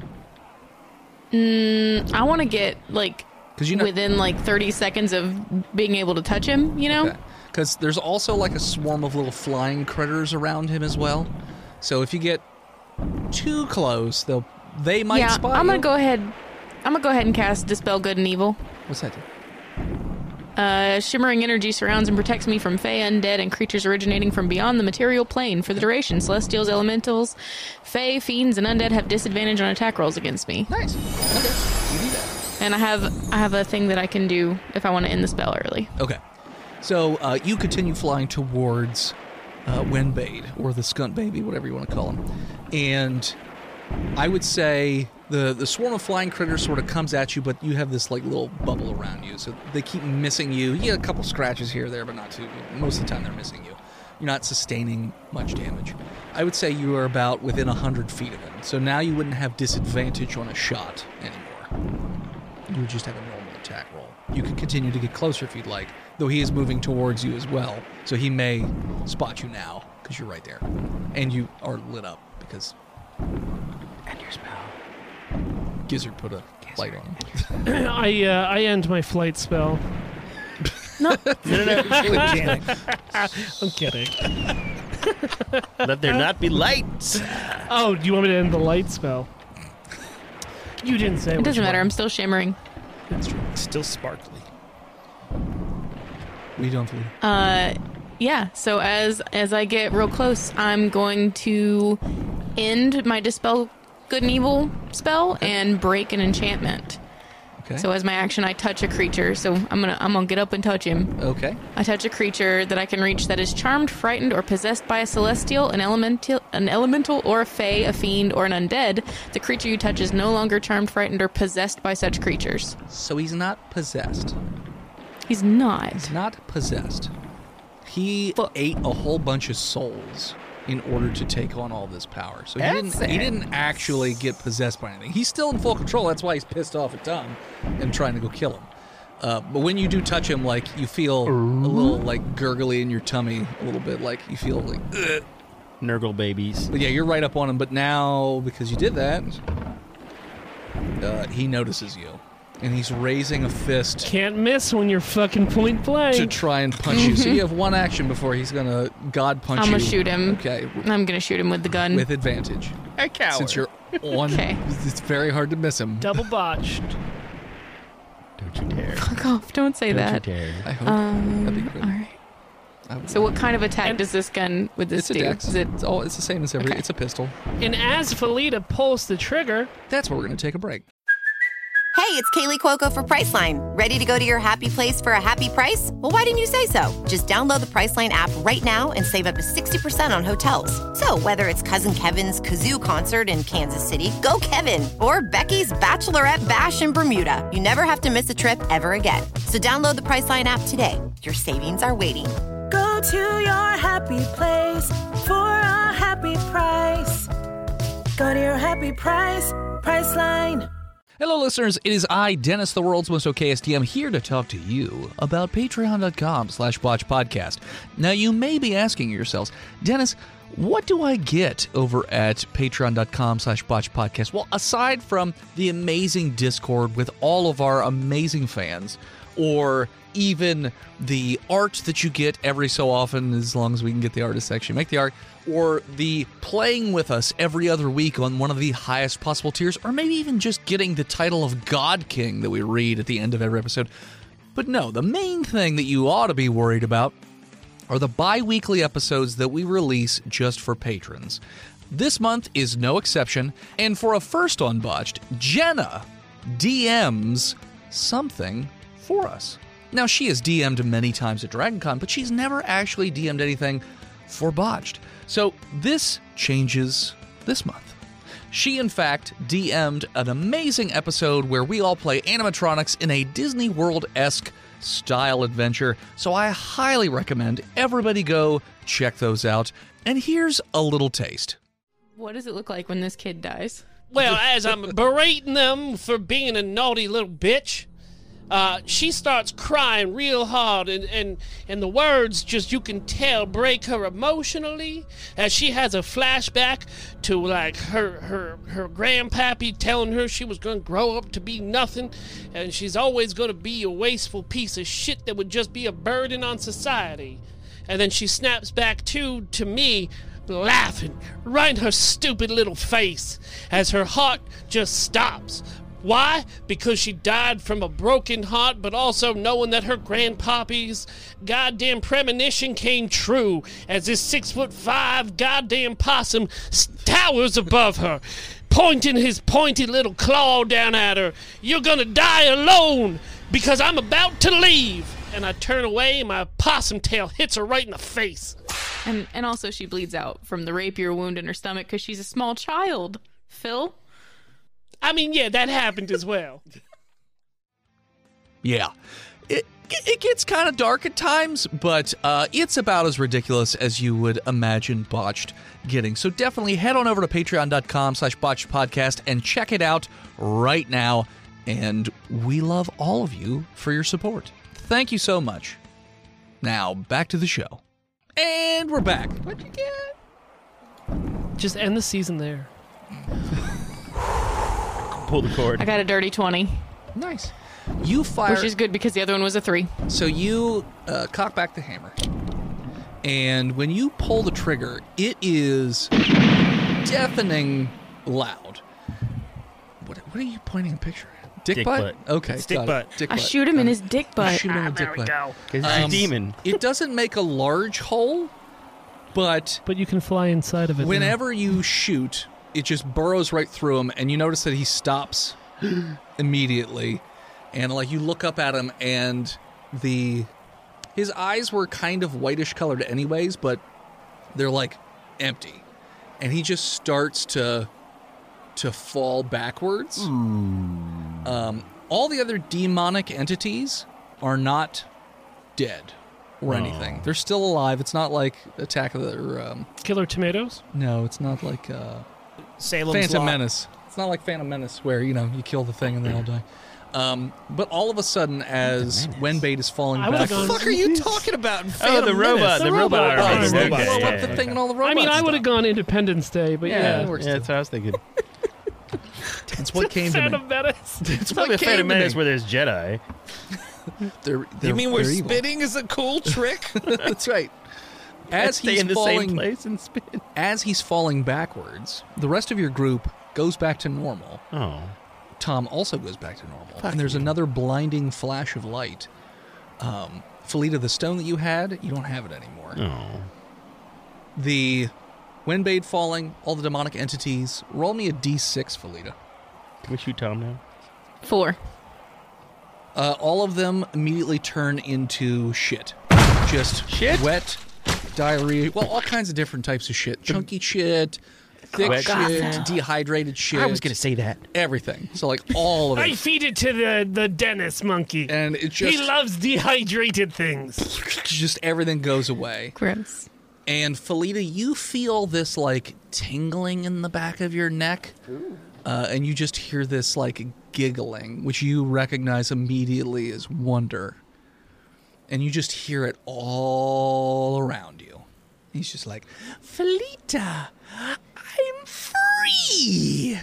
I want to get like 'Cause you know- within like 30 seconds of being able to touch him, you know? Because there's also like a swarm of little flying critters around him as well. So if you get too close, they might Yeah, spot I'm you. gonna go ahead. I'm gonna go ahead and cast Dispel Good and Evil. What's that do? Shimmering energy surrounds and protects me from Fey, undead, and creatures originating from beyond the material plane for the duration. Celestials, elementals, Fey, fiends, and undead have disadvantage on attack rolls against me. Nice. Okay. You do that. And I have a thing that I can do if I want to end the spell early. Okay. So you continue flying towards Wenbade, or the Skunt Baby, whatever you want to call him. And I would say the swarm of flying critters sort of comes at you, but you have this like little bubble around you. So they keep missing you. You get a couple scratches here or there, but not too. Most of the time they're missing you. You're not sustaining much damage. I would say you are about within 100 feet of him. So now you wouldn't have disadvantage on a shot anymore. You would just have a normal attack roll. You could continue to get closer if you'd like, though he is moving towards you as well. So he may spot you now because you're right there. And you are lit up because... And your spell. Gizzard put a light on. I end my flight spell. No. Organic. I'm kidding. Let there not be lights. Oh, do you want me to end the light spell? You didn't say. It doesn't matter. I'm still shimmering. That's true. Still sparkly. What are you doing, Felita? Yeah, so as I get real close, I'm going to end my Dispel Good and Evil spell and break an enchantment. Okay. So as my action, I touch a creature. So I'm gonna get up and touch him. Okay. I touch a creature that I can reach that is charmed, frightened, or possessed by a celestial, an elemental, or a fae, a fiend, or an undead. The creature you touch is no longer charmed, frightened, or possessed by such creatures. So he's not possessed. He's not. He's not possessed. He ate a whole bunch of souls in order to take on all this power. So he didn't actually get possessed by anything. He's still in full control. That's why he's pissed off at Tom and trying to go kill him. But when you do touch him, like, you feel a little, like, gurgly in your tummy, a little bit, like, you feel like, ugh. Nurgle babies. But yeah, you're right up on him. But now, because you did that, he notices you. And he's raising a fist Can't miss when you're fucking point blank. to try and punch you. So you have one action before he's going to God punch you. I'm gonna shoot him. Okay. I'm gonna shoot him with the gun. With advantage. A coward. Since you're on, Okay. it's very hard to miss him. Double botched. Don't you dare. Fuck off! Don't say Don't that. you dare. I hope. That'd be good. All right. I would- So what kind of attack does this gun with this it's a do? dex. Is it? It's the same as every. Okay. It's a pistol. And as Felita pulls the trigger, That's where we're going to take a break. Hey, it's Kaylee Cuoco for Priceline. Ready to go to your happy place for a happy price? Well, why didn't you say so? Just download the Priceline app right now and save up to 60% on hotels. So whether it's Cousin Kevin's Kazoo Concert in Kansas City, go Kevin, or Becky's Bachelorette Bash in Bermuda, you never have to miss a trip ever again. So download the Priceline app today. Your savings are waiting. Go to your happy place for a happy price. Go to your happy price, Priceline. Hello, listeners. It is I, Dennis, the world's most okayest DM, here to talk to you about patreon.com/botchpodcast. Now, you may be asking yourselves, Dennis, what do I get over at patreon.com/botchpodcast? Well, aside from the amazing Discord with all of our amazing fans, or even the art that you get every so often, as long as we can get the artist to actually make the art, or the playing with us every other week on one of the highest possible tiers, or maybe even just getting the title of God King that we read at the end of every episode. But no, the main thing that you ought to be worried about are the bi-weekly episodes that we release just for patrons. This month is no exception, and for a first on Botched, Jenna DMs something for us. Now, she has DM'd many times at DragonCon, but she's never actually DM'd anything for Botched. So this changes this month. She, in fact, DM'd an amazing episode where we all play animatronics in a Disney World-esque style adventure, so I highly recommend everybody go check those out. And here's a little taste. What does it look like when this kid dies? well, as I'm berating them for being a naughty little bitch, she starts crying real hard, and the words, just you can tell, break her emotionally, as she has a flashback to like her grandpappy telling her she was going to grow up to be nothing, and she's always going to be a wasteful piece of shit that would just be a burden on society. And then she snaps back to me, laughing right in her stupid little face, as her heart just stops. Why? Because she died from a broken heart, but also knowing that her grandpappy's goddamn premonition came true, as this 6'5" goddamn possum towers above her, pointing his pointy little claw down at her. You're gonna die alone, because I'm about to leave. And I turn away, and my possum tail hits her right in the face. And also she bleeds out from the rapier wound in her stomach because she's a small child. Phil? I mean, yeah, that happened as well. Yeah. It gets kind of dark at times, but it's about as ridiculous as you would imagine Botched getting. So definitely head on over to patreon.com/botchedpodcast and check it out right now. And we love all of you for your support. Thank you so much. Now, back to the show. And we're back. What'd you get? Just end the season there. Pull the cord. I got a dirty 20, Nice. You fire... which is good because the other one was a 3. So you cock back the hammer. And when you pull the trigger, it is deafening loud. What are you pointing a picture at? Dick butt? Okay. It's dick got it. butt. Dick I butt. shoot him in his dick butt. Shoot him in the dick There we butt. go. Because he's a demon. It doesn't make a large hole, but But you can fly inside of it. now. whenever you shoot, it just burrows right through him, and you notice that he stops immediately. And like you look up at him, and his eyes were kind of whitish colored anyways, but they're like empty. And he just starts to fall backwards. All the other demonic entities are not dead or anything. They're still alive. It's not like Attack of the... Killer Tomatoes? no, it's not like Salem's Phantom Lot. Menace. It's not like Phantom Menace where, you kill the thing and they all die. But all of a sudden, as Wenbait is falling I would've back... gone- What the fuck are you talking about? Oh, the robot. The robot. Oh, army. the robot. Okay, blow yeah, up the yeah, thing and all the robots I mean, I would have die. gone Independence Day, but Yeah, yeah. it works Yeah, too. that's what I was thinking. That's what came to me. Phantom Menace. It's Probably a Phantom Menace where there's Jedi. You mean where evil. spitting is a cool trick? That's right. As Stay he's in the same falling, place and spin. as he's falling backwards, the rest of your group goes back to normal. Oh. Tom also goes back to normal. And there's another blinding flash of light. Felita, the stone that you had, you don't have it anymore. Oh. The Windbade falling, all the demonic entities. Roll me a d6, Felita. Can we shoot Tom now? 4. All of them immediately turn into shit. Just Shit? wet, diarrhea. Well, all kinds of different types of shit. Chunky shit, thick Wet shit, shit. dehydrated shit. I was going to say that. everything. So like all of I it. feed it to the Dennis monkey. And it He just loves dehydrated things. just everything goes away. Gross. And Felita, you feel this like tingling in the back of your neck. And you just hear this like giggling, which you recognize immediately as wonder. And you just hear it all around you. He's just like, Felita, I'm free.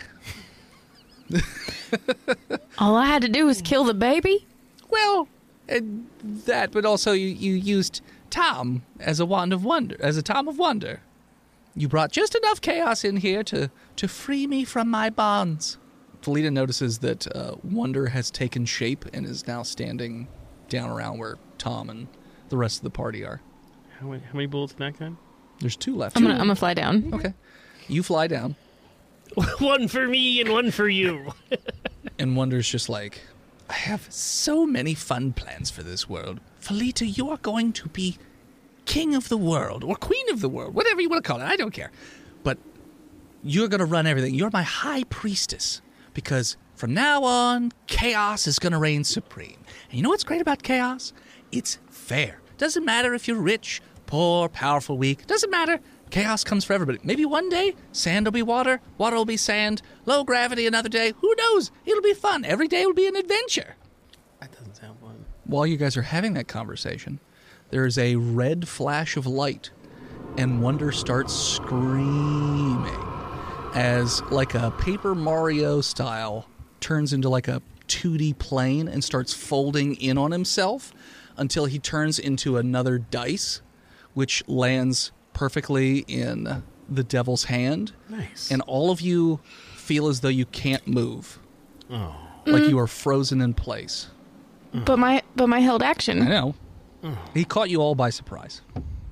All I had to do was kill the baby? Well, that, but also you used Tom as a wand of wonder, as a Tom of wonder. You brought just enough chaos in here to free me from my bonds. Felita notices that Wonder has taken shape and is now standing down around where Tom and the rest of the party are. How many bullets in that gun? There's 2 left. I'm gonna fly down. Okay. You fly down, One for me and one for you. and Wonder's just like, I have so many fun plans for this world. Felita, you are going to be king of the world, or queen of the world, whatever you want to call it. I don't care. But you're going to run everything. You're my high priestess, because from now on, chaos is going to reign supreme. And you know what's great about chaos? It's fair. Doesn't matter if you're rich, poor, powerful, weak. Doesn't matter. Chaos comes for everybody. Maybe one day, sand will be water, water will be sand, low gravity another day. Who knows? It'll be fun. Every day will be an adventure. That doesn't sound fun. While you guys are having that conversation, there is a red flash of light, and Wonder starts screaming as, like a Paper Mario style, turns into like a 2D plane and starts folding in on himself until he turns into another dice, which lands perfectly in the devil's hand. Nice. And all of you feel as though you can't move. Oh. Like you are frozen in place. But my held action. I know. He caught you all by surprise.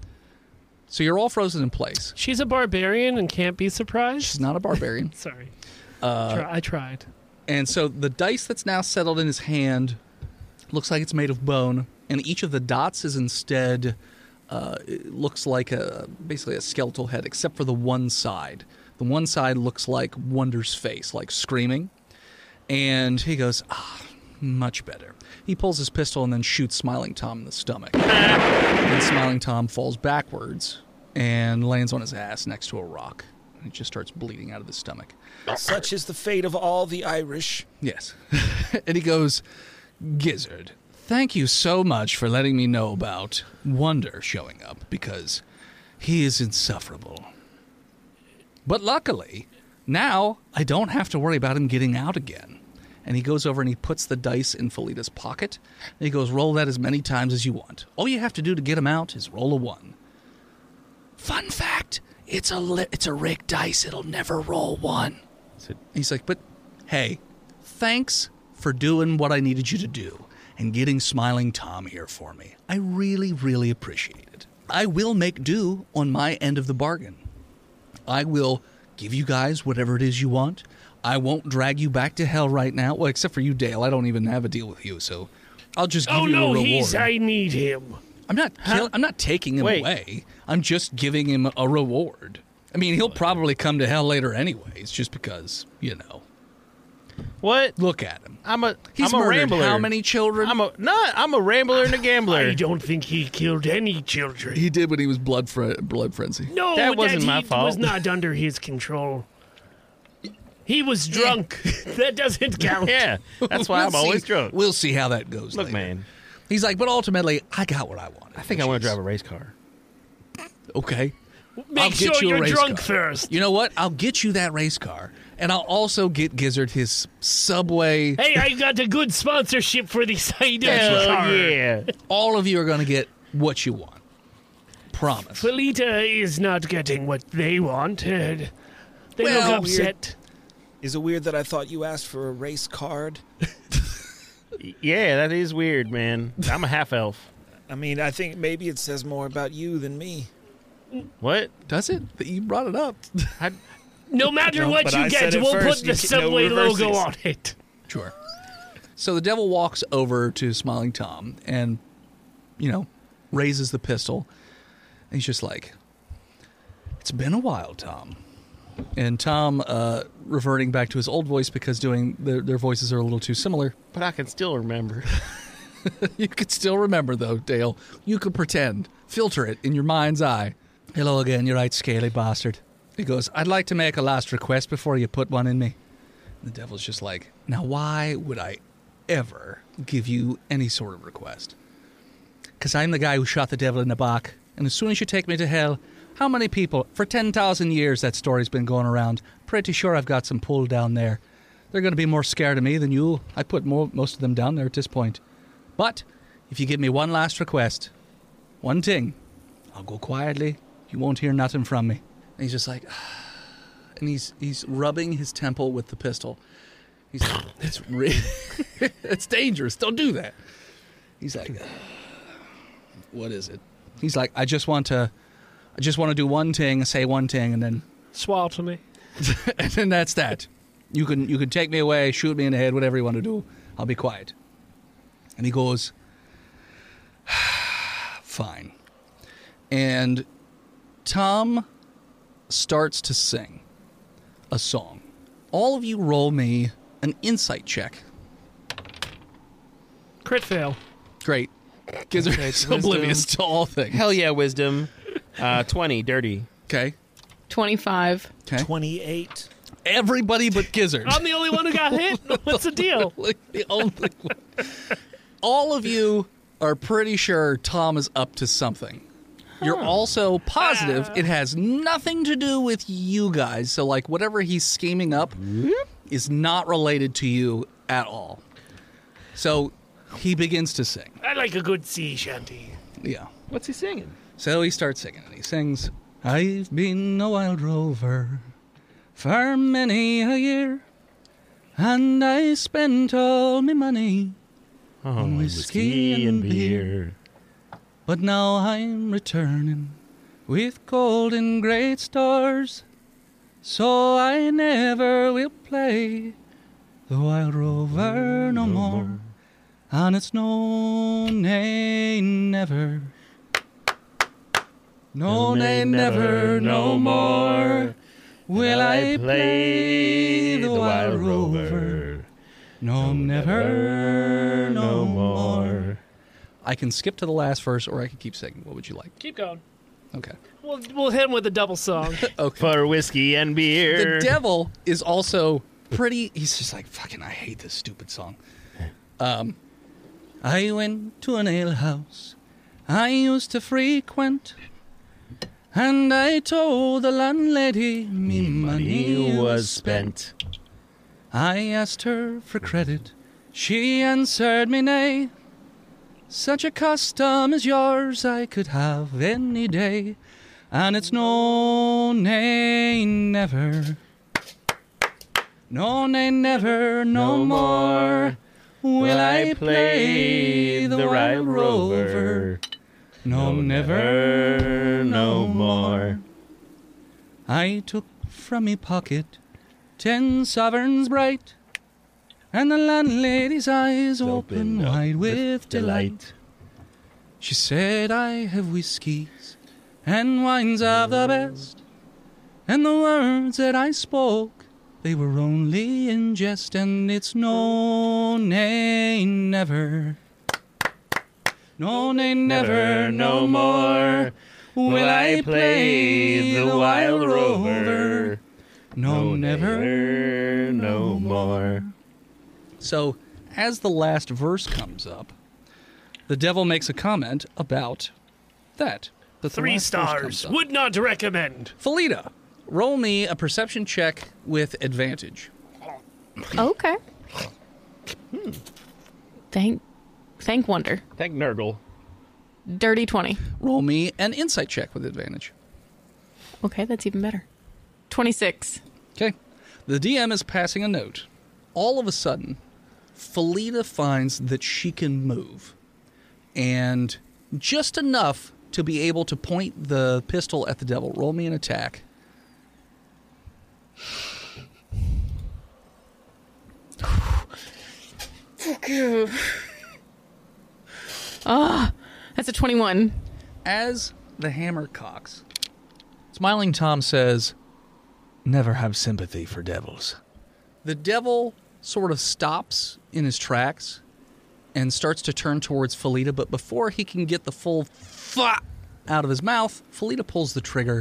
So you're all frozen in place. She's a barbarian and can't be surprised. She's not a barbarian. Sorry. I tried. And so the dice that's now settled in his hand looks like it's made of bone, and each of the dots is instead it looks like basically a skeletal head, except for the one side. The one side looks like Wonder's face, like screaming. And he goes, much better. He pulls his pistol and then shoots Smiling Tom in the stomach. And Smiling Tom falls backwards and lands on his ass next to a rock. And he just starts bleeding out of his stomach. Such is the fate of all the Irish. Yes. And he goes, Gizzard, thank you so much for letting me know about Wonder showing up, because he is insufferable. But luckily, now I don't have to worry about him getting out again. And he goes over and he puts the dice in Felita's pocket. And he goes, roll that as many times as you want. All you have to do to get him out is roll a 1. Fun fact, it's a rigged dice. It'll never roll 1. He's like, but hey, thanks for doing what I needed you to do and getting Smiling Tom here for me. I really, really appreciate it. I will make do on my end of the bargain. I will give you guys whatever it is you want. I won't drag you back to hell right now. Well, except for you, Dale. I don't even have a deal with you, so I'll just give you a reward. I need him. I'm not taking him away. I'm just giving him a reward. I mean, he'll probably come to hell later anyways, just because, you know. What? Look at him. He's murdered rambler. how many children? I'm a rambler and a gambler. I don't think he killed any children. He did when he was blood frenzy. No, That wasn't my fault. Was not under his control. He was drunk. That doesn't count. Yeah, that's why I'm always drunk. We'll see how that goes. Look, later. man. He's like, but ultimately, I got what I wanted. I think I want to drive a race car. Okay. Make sure you're drunk first. You know what? I'll get you that race car, and I'll also get Gizzard his Subway. Hey, I got a good sponsorship for the cider Hell car. yeah. All of you are going to get what you want. Promise. Felita is not getting what they want. They Well, look upset. Is it weird that I thought you asked for a race card? Yeah, that is weird, man. I'm a half elf. I mean, I think maybe it says more about you than me. What? Does it? That you brought it up. No matter No, what but you I get, said it we'll first. put the No Subway reverses. logo on it. Sure. So the devil walks over to Smiling Tom and, you know, raises the pistol. And he's just like, it's been a while, Tom. And Tom, reverting back to his old voice because their voices are a little too similar. But I can still remember. You could still remember, though, Dale. You could pretend. Filter it in your mind's eye. Hello again, you right scaly bastard. He goes, I'd like to make a last request before you put one in me. The devil's just like, now why would I ever give you any sort of request? Because I'm the guy who shot the devil in the back, and as soon as you take me to hell, how many people, for 10,000 years that story's been going around, pretty sure I've got some pull down there. They're going to be more scared of me than you. I put most of them down there at this point. But if you give me one last request, one thing, I'll go quietly. You won't hear nothing from me. And he's just like, and he's rubbing his temple with the pistol. He's like, it's dangerous. Don't do that. He's like, what is it? He's like, I just want to do one thing, say one thing, and then Swallow me. and then that's that. You can take me away, shoot me in the head, whatever you want to do. I'll be quiet. And he goes, fine. And Tom starts to sing a song. All of you roll me an insight check. Crit fail. Great. Gizzard is oblivious to all things. Hell yeah, wisdom. 20, dirty. Okay. 25. Okay. 28. Everybody but Gizzard. I'm the only one who got hit? What's the deal? The only one. All of you are pretty sure Tom is up to something. You're also positive it has nothing to do with you guys. So, like, whatever he's scheming up is not related to you at all. So, he begins to sing. I like a good sea shanty. Yeah. What's he singing? So he starts singing, and he sings, I've been a wild rover for many a year, and I spent all my money on whiskey and beer. But now I'm returning with gold and great stars, so I never will play the wild rover no more. And it's no, nay, never. No, nay, never, no more will I play the wild rover. No, never, no more. I can skip to the last verse, or I can keep singing. What would you like? Keep going. Okay. We'll hit him with a double song. Okay. For whiskey and beer. The devil is also pretty. He's just like, fucking, I hate this stupid song. I went to an alehouse I used to frequent, and I told the landlady me money was spent. I asked her for credit. She answered me nay. Such a custom as yours I could have any day. And it's no, nay, never. No, nay, never, no more will I play the wild rover? No, never, no more. I took from me pocket 10 sovereigns bright, and the landlady's eyes opened wide with delight. She said, I have whiskies and wines of the best, and the words that I spoke, they were only in jest, and it's no, nay, never. No, nay, never, no more will I play the wild rover. No, never, no more. So, as the last verse comes up, the devil makes a comment about that. The 3 stars. Would not recommend. Felita, roll me a perception check with advantage. Okay. Thank Wonder. Thank Nurgle. Dirty 20. Roll me an insight check with advantage. Okay, that's even better. 26. Okay. The DM is passing a note. All of a sudden, Felita finds that she can move. And just enough to be able to point the pistol at the devil. Roll me an attack. Fuck you. Ah, that's a 21. As the hammer cocks, Smiling Tom says, never have sympathy for devils. The devil sort of stops in his tracks and starts to turn towards Felita, but before he can get the full "fa" out of his mouth, Felita pulls the trigger.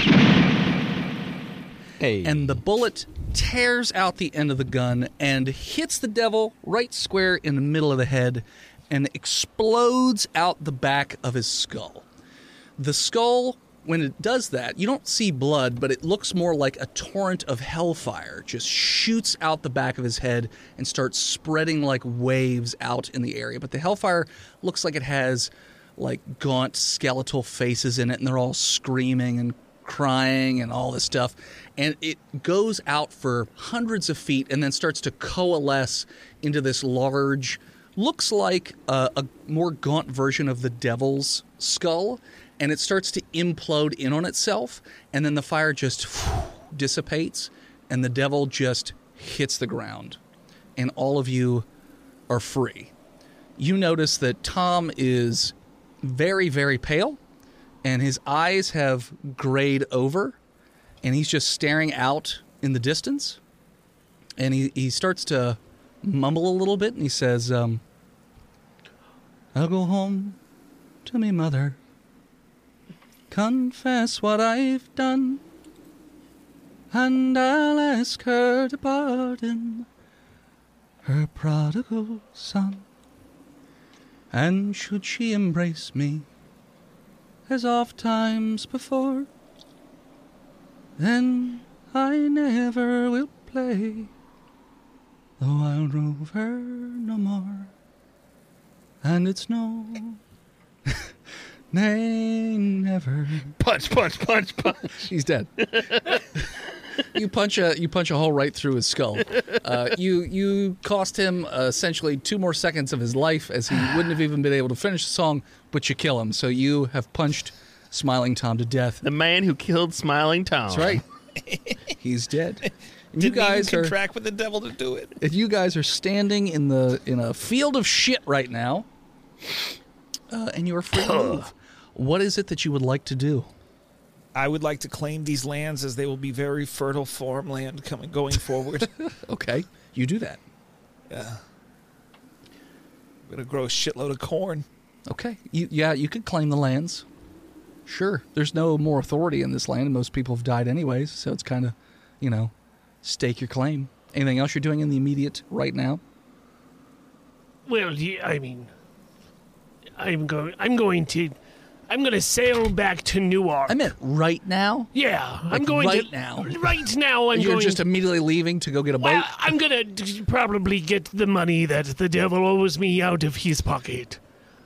Hey. And the bullet tears out the end of the gun and hits the devil right square in the middle of the head and explodes out the back of his skull. The skull, when it does that, you don't see blood, but it looks more like a torrent of hellfire just shoots out the back of his head and starts spreading like waves out in the area. But the hellfire looks like it has like gaunt skeletal faces in it, and they're all screaming and crying and all this stuff. And it goes out for hundreds of feet and then starts to coalesce into this large, looks like a more gaunt version of the devil's skull. And it starts to implode in on itself, and then the fire just dissipates, and the devil just hits the ground. And all of you are free. You notice that Tom is very, very pale, and his eyes have grayed over, and he's just staring out in the distance. And he starts to mumble a little bit, and he says, I'll go home to me mother, confess what I've done, and I'll ask her to pardon her prodigal son. And should she embrace me as oft times before, then I never will play the wild rover no more. And it's no, nay, never. Punch, punch, punch, punch. He's dead. You punch a hole right through his skull. You cost him essentially 2 more seconds of his life, as he wouldn't have even been able to finish the song, but you kill him. So you have punched Smiling Tom to death. The man who killed Smiling Tom. That's right. He's dead. And Didn't even contract with the devil to do it. And you guys are standing in a field of shit right now, and you are free to move. What is it that you would like to do? I would like to claim these lands, as they will be very fertile farmland going forward. Okay, you do that. Yeah. I'm going to grow a shitload of corn. Okay. You could claim the lands. Sure. There's no more authority in this land, and most people have died anyways, so it's kind of, stake your claim. Anything else you're doing in the immediate right now? Well, yeah, I mean, I'm going to sail back to Newark. I meant right now? Yeah, Like I'm going right to... now? Right now, You're just immediately leaving to go get a boat? Well, I'm going to probably get the money that the devil owes me out of his pocket.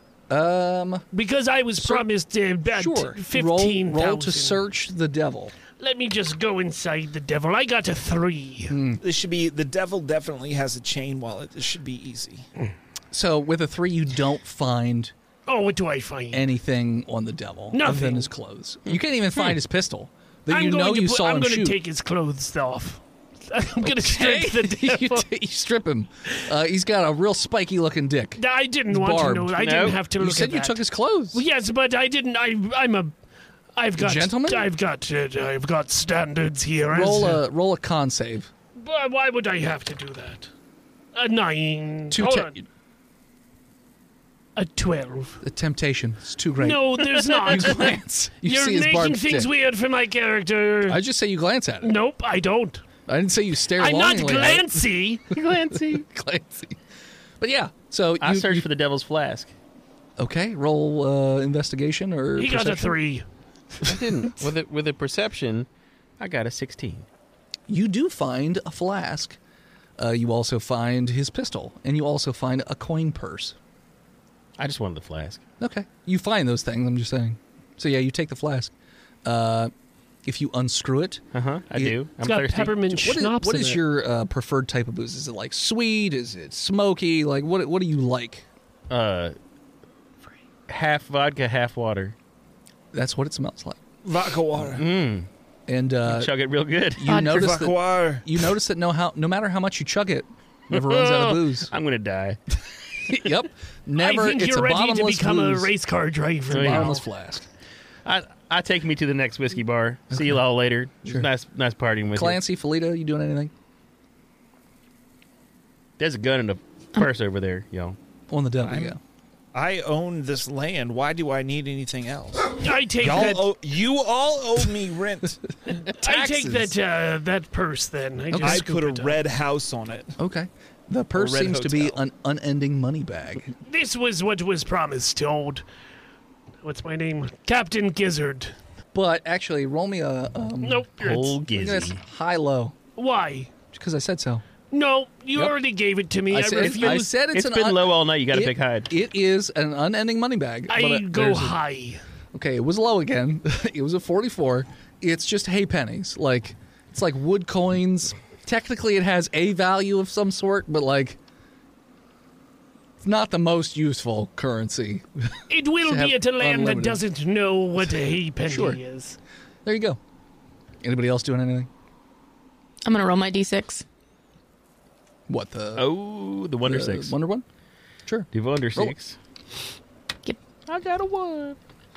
Because I was promised about sure. 15,000. Roll to search the devil. Let me just go inside the devil. I got a 3. This should be, the devil definitely has a chain wallet. This should be easy. So with a 3, you don't find Oh, what do I find? anything on the devil other Nothing. than his clothes. You can't even find his pistol that I'm you know going to you put- saw I'm him going to shoot. take his clothes off. I'm going to Okay. strip the you, devil. you strip him. He's got a real spiky looking dick. I didn't It's want barbed. to know. I No. didn't have to You look said at you that. took his clothes. Well, yes, but I didn't. I've got gentleman? I've got standards here. Roll a con save. Why would I have to do that? A 9. Too Hold te- on. A 12. The temptation is too great. No, there's not. You glance. You You're see his making barbed things stick. weird for my character. I just say you glance at it. Nope, I don't. I didn't say you stare I'm not longingly at it. glancy. Glancy. Glancy. But yeah, so I you, searched for the devil's flask. okay. Roll investigation or He got a perception. 3. I didn't. With a perception, I got a 16. You do find a flask. You also find his pistol, and you also find a coin purse. I just wanted the flask. Okay, you find those things. I'm just saying. So yeah, you take the flask. If you unscrew it, I do. I'm It's got thirsty. peppermint schnapps what in is it. your preferred type of booze? Is it like sweet? Is it smoky? Like what do you like? Half vodka, half water. That's what it smells like. Vodka water. And Chug it real good. you notice Vodka that water. no matter how much you chug it, never runs out of booze. I'm gonna die. Yep, never. I think it's you're a ready to bottomless become booze. a race car driver. Oh, yeah. now. Bottomless flask. I take me to the next whiskey bar. See you all later. Sure. Nice partying with you. Clancy, Felita, you doing anything There's a gun in the purse over there, y'all. on the devil? I'm- Yeah. I own this land. Why do I need anything else? I take Y'all that. you all owe me rent. I take that that purse then. I, just I scoop put a it up. red house on it. Okay. The purse red seems to be hotel. an unending money bag. This was what was promised to old. What's my name? Captain Gizzard. But actually, roll me a Nope. Whole this gizzy. high low Why? because I said so. No, you Yep. already gave it to me. I, I said refuse. it's It's an been low all night. You got to pick high. It is an unending money bag. I but, go there's a- high. Okay, it was low again. It was a 44. It's just hay pennies. Like it's like wood coins. Technically, it has a value of some sort, but like it's not the most useful currency. It will To be have at a land that unlimited. doesn't know what a hay penny Sure. is. There you go. Anybody else doing anything? I'm gonna roll my d6. What the? Oh, the Wonder Six. Wonder one. Sure. The Wonder Roll. Six. Yep. I got a 1.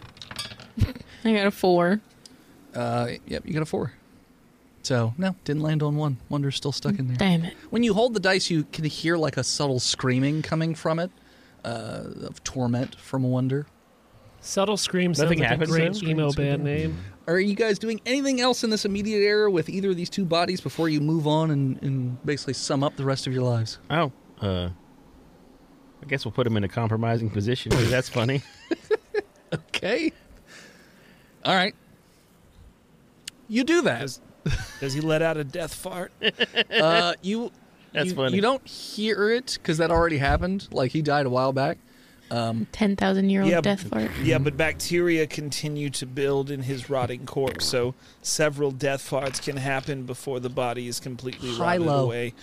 I got a 4. Yep, you got a 4. So no, didn't land on one. Wonder's still stuck in there. Damn it. When you hold the dice, you can hear like a subtle screaming coming from it, of torment from Wonder. Subtle Scream sounds Nothing like a happens. great Subtle emo Scream, band name. Are you guys doing anything else in this immediate era with either of these two bodies before you move on and basically sum up the rest of your lives? Oh, I guess we'll put him in a compromising position. 'Cause that's funny. Okay. All right. You do that. Does he let out a death fart? You. That's you, funny. You don't hear it because that already happened. Like he died a while back. 10,000-year-old Yeah, death fart. Yeah, but bacteria continue to build in his rotting corpse, so several death farts can happen before the body is completely rotted High-low. away.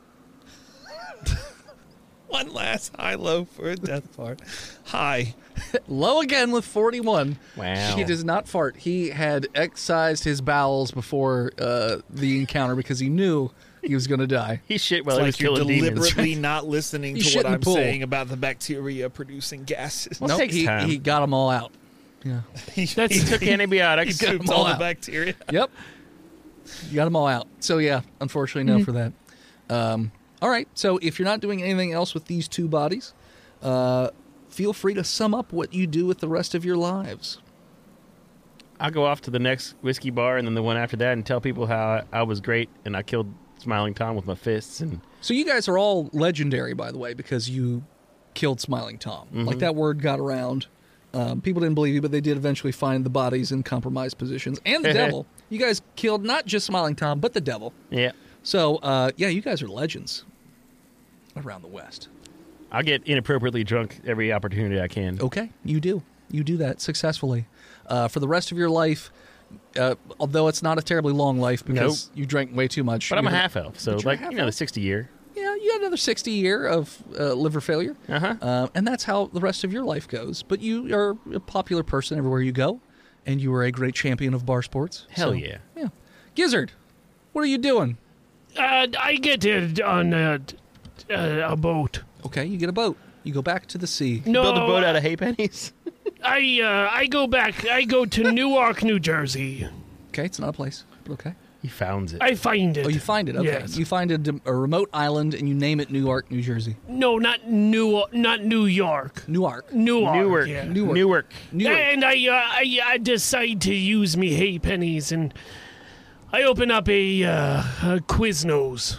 One last high-low for a death fart. High. Low again with 41. Wow. He does not fart. He had excised his bowels before the encounter because he knew he was going to die. He shit It's while he was like you're killing demons. deliberately not listening You to shit what in the I'm pool. saying about the bacteria producing gases. Well, it takes time. he got them all out. Yeah. He He took he antibiotics. got pooped them all all the out. bacteria. Yep. You got them all out. So, yeah, unfortunately, no for that. All right. So, if you're not doing anything else with these two bodies, feel free to sum up what you do with the rest of your lives. I'll go off to the next whiskey bar and then the one after that and tell people how I was great and I killed Smiling Tom with my fists. And So, you guys are all legendary, by the way, because you killed Smiling Tom. Like, that word got around. People didn't believe you, but they did eventually find the bodies in compromised positions. And the devil. You guys killed not just Smiling Tom, but the devil. yeah, So, yeah, you guys are legends around the West. I'll get inappropriately drunk every opportunity I can. Okay, you do. You do that successfully. For the rest of your life, Although it's not a terribly long life because you drank way too much. But I'm a half elf, so But you're a like half the elf. 60 year. Yeah, you got another 60 year of liver failure. And that's how the rest of your life goes. But you are a popular person everywhere you go, and you are a great champion of bar sports. Hell So, yeah. Yeah. Gizzard, what are you doing? I get it on a boat. Okay, you get a boat. You go back to the sea. No, Build a boat out of hay pennies. I go back. I go to Newark, New Jersey. Okay, it's not a place, but okay. He found it. I find it. Oh, you find it. Okay. Yes. You find a remote island and you name it Newark, New Jersey. No, not New York. Newark. Newark. Newark. Yeah. Newark. And I decide to use me hay pennies, and I open up a Quiznos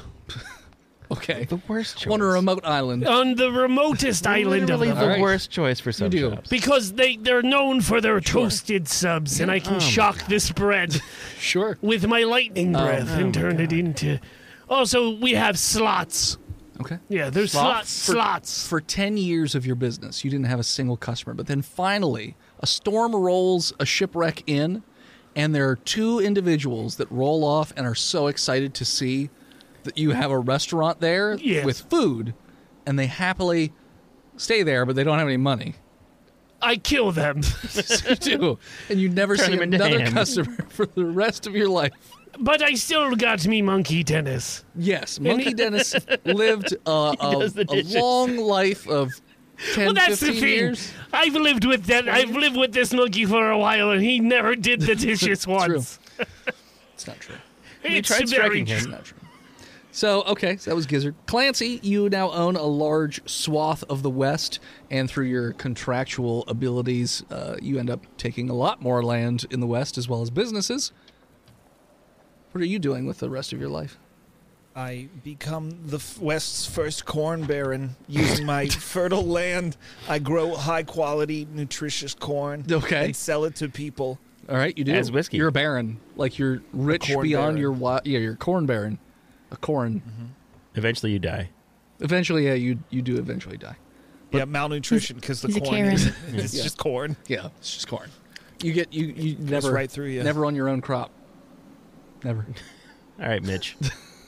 Okay. the worst choice. On a remote island. on the remotest island of Literally them. the All right. worst choice for sub do. shops. Because they're known for their toasted subs, and I can shock this bread Sure. with my lightning breath and turn it into. Also, we have slots. Okay. Yeah, there's slots. For 10 years of your business, you didn't have a single customer. But then finally, a storm rolls a shipwreck in, and there are two individuals that roll off and are so excited to see that you have a restaurant there Yes. with food, and they happily stay there, but they don't have any money. I kill them. So you do. And you never Turn see them into another ham. customer for the rest of your life. But I still got me Monkey Dennis. Yes, Monkey Dennis lived does the a dishes. long life of 10, Well, that's 15 the thing. years. I've lived with this monkey for a while, and he never did the dishes once. It's not true. It's tried very striking him. It's not true. So, okay, so that was Gizzard. Clancy, you now own a large swath of the West, and through your contractual abilities, you end up taking a lot more land in the West as well as businesses. What are you doing with the rest of your life? I become the West's first corn baron. Using my fertile land, I grow high-quality, nutritious corn Okay. and sell it to people. All right, you do. As whiskey. You're a baron. Like, you're rich corn beyond baron. your... you're a corn baron. A corn. Eventually you die. Eventually, yeah, you do eventually die. Yeah, malnutrition because the he's a corn Karen. is it's Yeah. just corn. Yeah, it's just corn. You get... You Goes never... right through you. Never on your own crop. Never. All right, Mitch.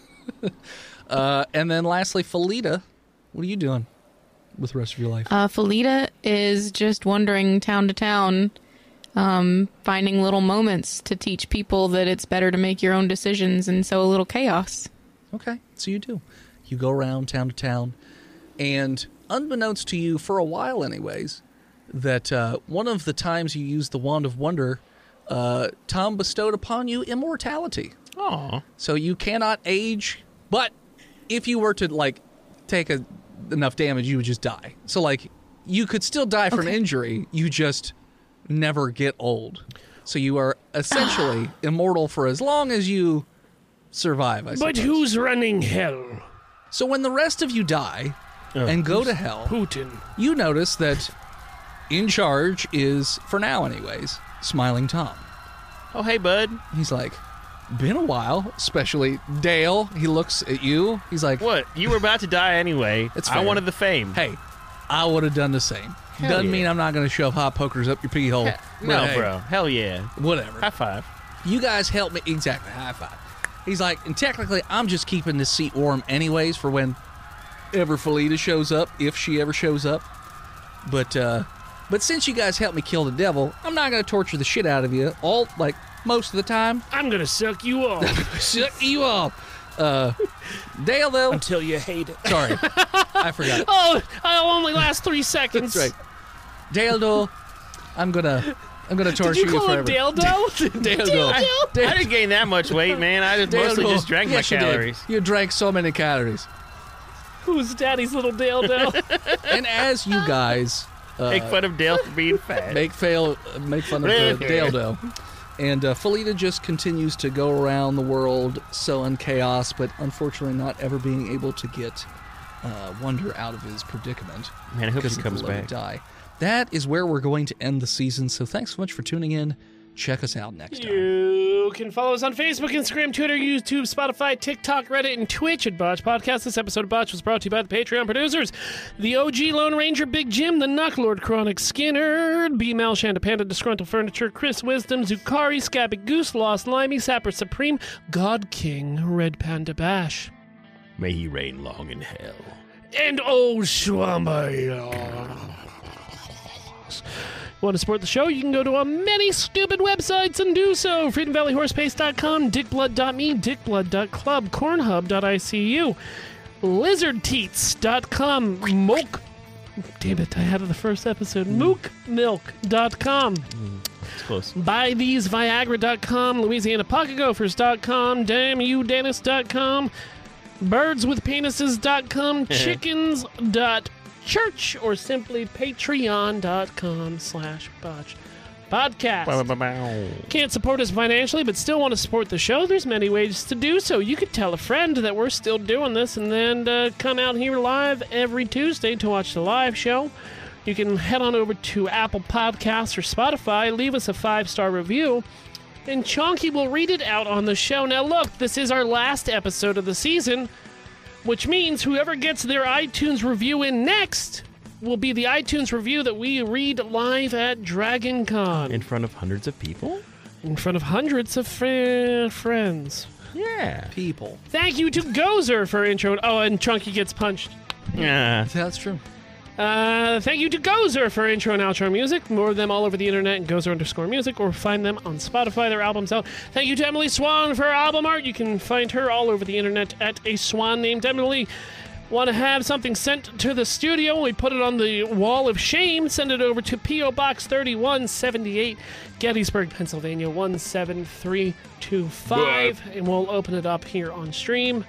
And then lastly, Felita, what are you doing with the rest of your life? Felita is just wandering town to town, finding little moments to teach people that it's better to make your own decisions and sow a little chaos. Okay, so you do. You go around town to town, and unbeknownst to you, for a while anyways, that one of the times you used the Wand of Wonder, Tom bestowed upon you immortality. Aw. So you cannot age, but if you were to, like, take enough damage, you would just die. So, like, you could still die from injury, you just never get old. So you are essentially immortal for as long as you survive, I suppose. But who's running hell? So when the rest of you die and go to hell, Putin. you notice that in charge is, for now anyways, Smiling Tom. Oh, hey, bud. He's like, been a while, especially Dale. He looks at you. He's like, What? You were about to die anyway. It's I fair. wanted the fame. hey, I would have done the same. Hell Doesn't yeah. mean I'm not going to shove hot pokers up your pee hole. No, But hey, bro. Hell yeah. Whatever. High five. You guys help me. Exactly. High five. He's like, and technically, I'm just keeping this seat warm anyways for when ever Felita shows up, if she ever shows up. But since you guys helped me kill the devil, I'm not going to torture the shit out of you most of the time. I'm gonna suck you off. Suck you off. Dale, though. Until you hate it. Sorry. I forgot. Oh, I'll only last 3 seconds. That's right. Dale, though, I'm gonna torture Did you call forever. him Dale Doe? Dale, though. I didn't gain that much weight, man. I just mostly Dale, just drank yes, my you did. calories. You drank so many calories. Who's Daddy's little Dale Doe? And as you guys Make fun of Dale for being fat. make fun of the Dale, and Felita just continues to go around the world sowing chaos, but unfortunately not ever being able to get Wonder out of his predicament. Man, I hope because he of the comes low back. die. That is where we're going to end the season, so thanks so much for tuning in. Check us out next time. You You can follow us on Facebook, Instagram, Twitter, YouTube, Spotify, TikTok, Reddit, and Twitch at Botch Podcast. This episode of Botch was brought to you by the Patreon producers, the OG Lone Ranger, Big Jim, the Knucklord, Chronic Skinner, B. Mal, Shanda Panda, Disgruntled Furniture, Chris Wisdom, Zukari, Scabby Goose, Lost Limey, Sapper Supreme, God King, Red Panda Bash. May he reign long in hell. And Shwamba. Want to support the show? You can go to many stupid websites and do so. FreedomValleyHorsepace.com, dickblood.me, dickblood.club, cornhub.icu, lizardteats.com, moke. Damn it, I had it the first episode. Mookmilk.com. It's close. BuyTheseViagra.com, LouisianaPocketGophers.com, DamnYouDennis.com, BirdsWithPenises.com, Chickens.church, or simply Patreon.com/Botch Podcast. Can't support us financially, but still want to support the show? There's many ways to do so. You could tell a friend that we're still doing this and then come out here live every Tuesday to watch the live show. You can head on over to Apple Podcasts or Spotify, leave us a 5-star review, and Chonky will read it out on the show. Now look, this is our last episode of the season, which means whoever gets their iTunes review in next will be the iTunes review that we read live at DragonCon. In front of hundreds of people? In front of hundreds of friends. Yeah. People. Thank you to Gozer for intro. Oh, and Chunky gets punched. Yeah. That's true. Thank you to Gozer for intro and outro music. More of them all over the internet and Gozer_music, or find them on Spotify. Their album's out. Thank you to Emily Swan for album art. You can find her all over the internet at a swan named Emily. Want to have something sent to the studio? We put it on the wall of shame. Send it over to P.O. Box 3178, Gettysburg, Pennsylvania 17325, and we'll open it up here on stream.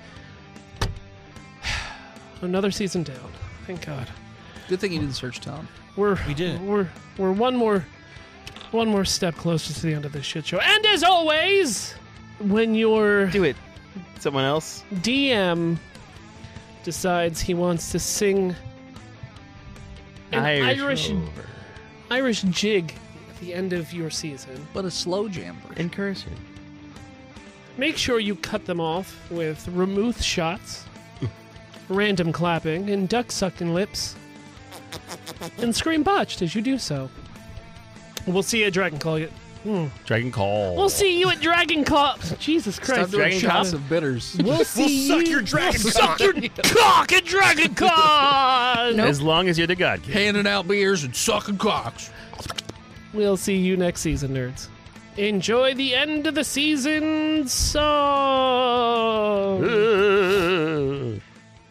Another season down. Thank God. Good thing you didn't search Tom. We did. We're one more step closer to the end of this shit show. And as always, when your Do it. Someone else? DM decides he wants to sing an Irish jig at the end of your season, But a slow jam version. In cursive. make sure you cut them off with vermouth shots, random clapping, and duck-sucking lips, and scream botched as you do so. We'll see you at Dragon Call. Dragon Call. We'll see you at Dragon Call. Jesus Stop Christ. doing Dragon shots Con. of bitters. We'll see suck you. your dragon We'll suck your cock at Dragon Con. As long as you're the God King. Handing out beers and sucking cocks. We'll see you next season, nerds. Enjoy the end of the season song.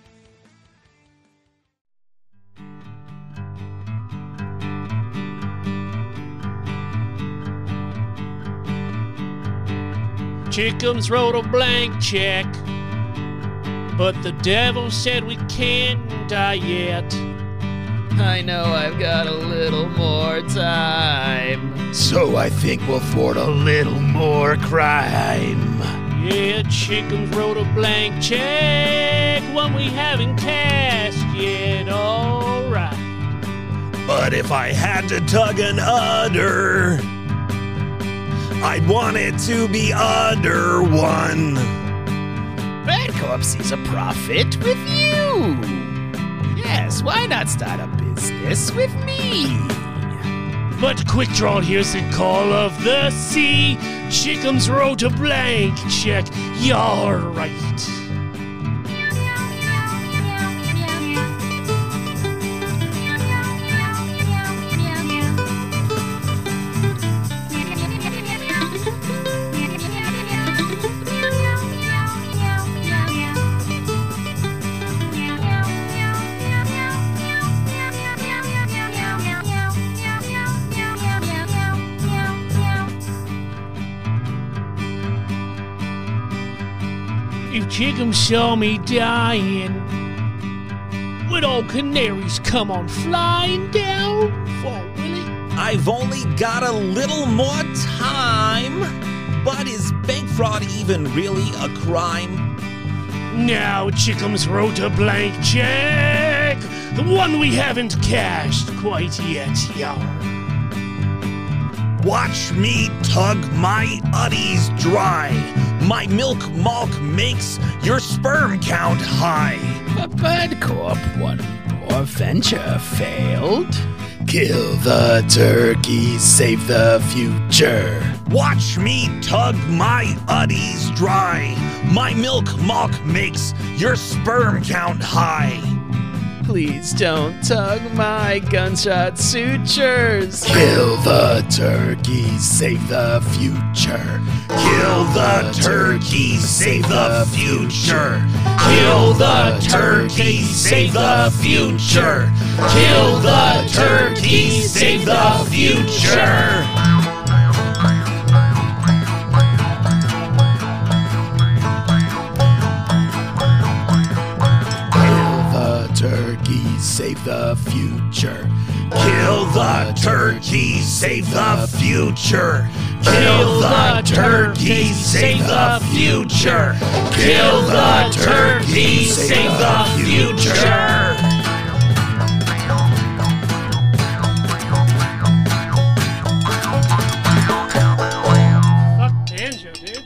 Chickums wrote a blank check, but the devil said we can't die yet. I know I've got a little more time, so I think we'll afford a little more crime. Yeah, Chickums wrote a blank check, one we haven't cashed yet, alright. But if I had to tug an udder, I'd want it to be udder one. Bancorp sees a profit with you. Yes, why not start a business with me? But quick draw, here's the call of the sea. Chickums wrote a blank check, you're right. If Chickums saw me dying, would old canaries come on flying down for Willie? I've only got a little more time, but is bank fraud even really a crime? Now Chickums wrote a blank check, the one we haven't cashed quite yet, yar. Watch me tug my uddies dry. My milk malk makes your sperm count high. Bad Corp, one more venture failed. Kill the turkey, save the future. Watch me tug my uddies dry. My milk malk makes your sperm count high. Please don't tug my gunshot sutures. Kill the turkey, save the future. Kill the turkey, save the future. Kill the turkey, save the future. Kill the turkey, save the future. Turkey, save the future. Kill the turkey, save the future. Kill the turkey, save the future. Kill the turkey, save the future. Fuck Banjo, dude.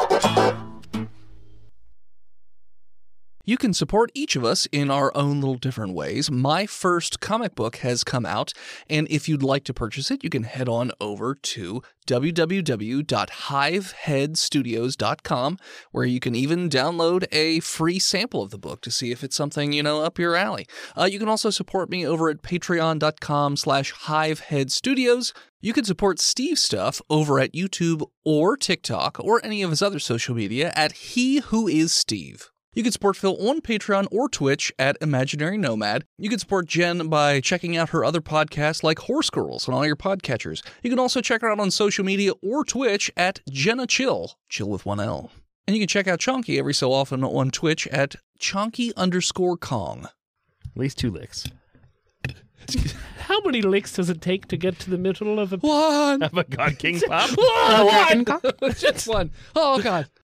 You can support each of us in our own little different ways. My first comic book has come out, and if you'd like to purchase it, you can head on over to www.hiveheadstudios.com, where you can even download a free sample of the book to see if it's something, up your alley. You can also support me over at patreon.com/hiveheadstudios. You can support Steve's stuff over at YouTube or TikTok or any of his other social media at He Who Is Steve. You can support Phil on Patreon or Twitch at Imaginary Nomad. You can support Jen by checking out her other podcasts like Horse Girls on all your podcatchers. You can also check her out on social media or Twitch at Jenna Chill with one L. And you can check out Chonky every so often on Twitch at Chonky_Kong. At least 2 licks. How many licks does it take to get to the middle of a... One! Have a God King pop? One! Just one. Oh, God.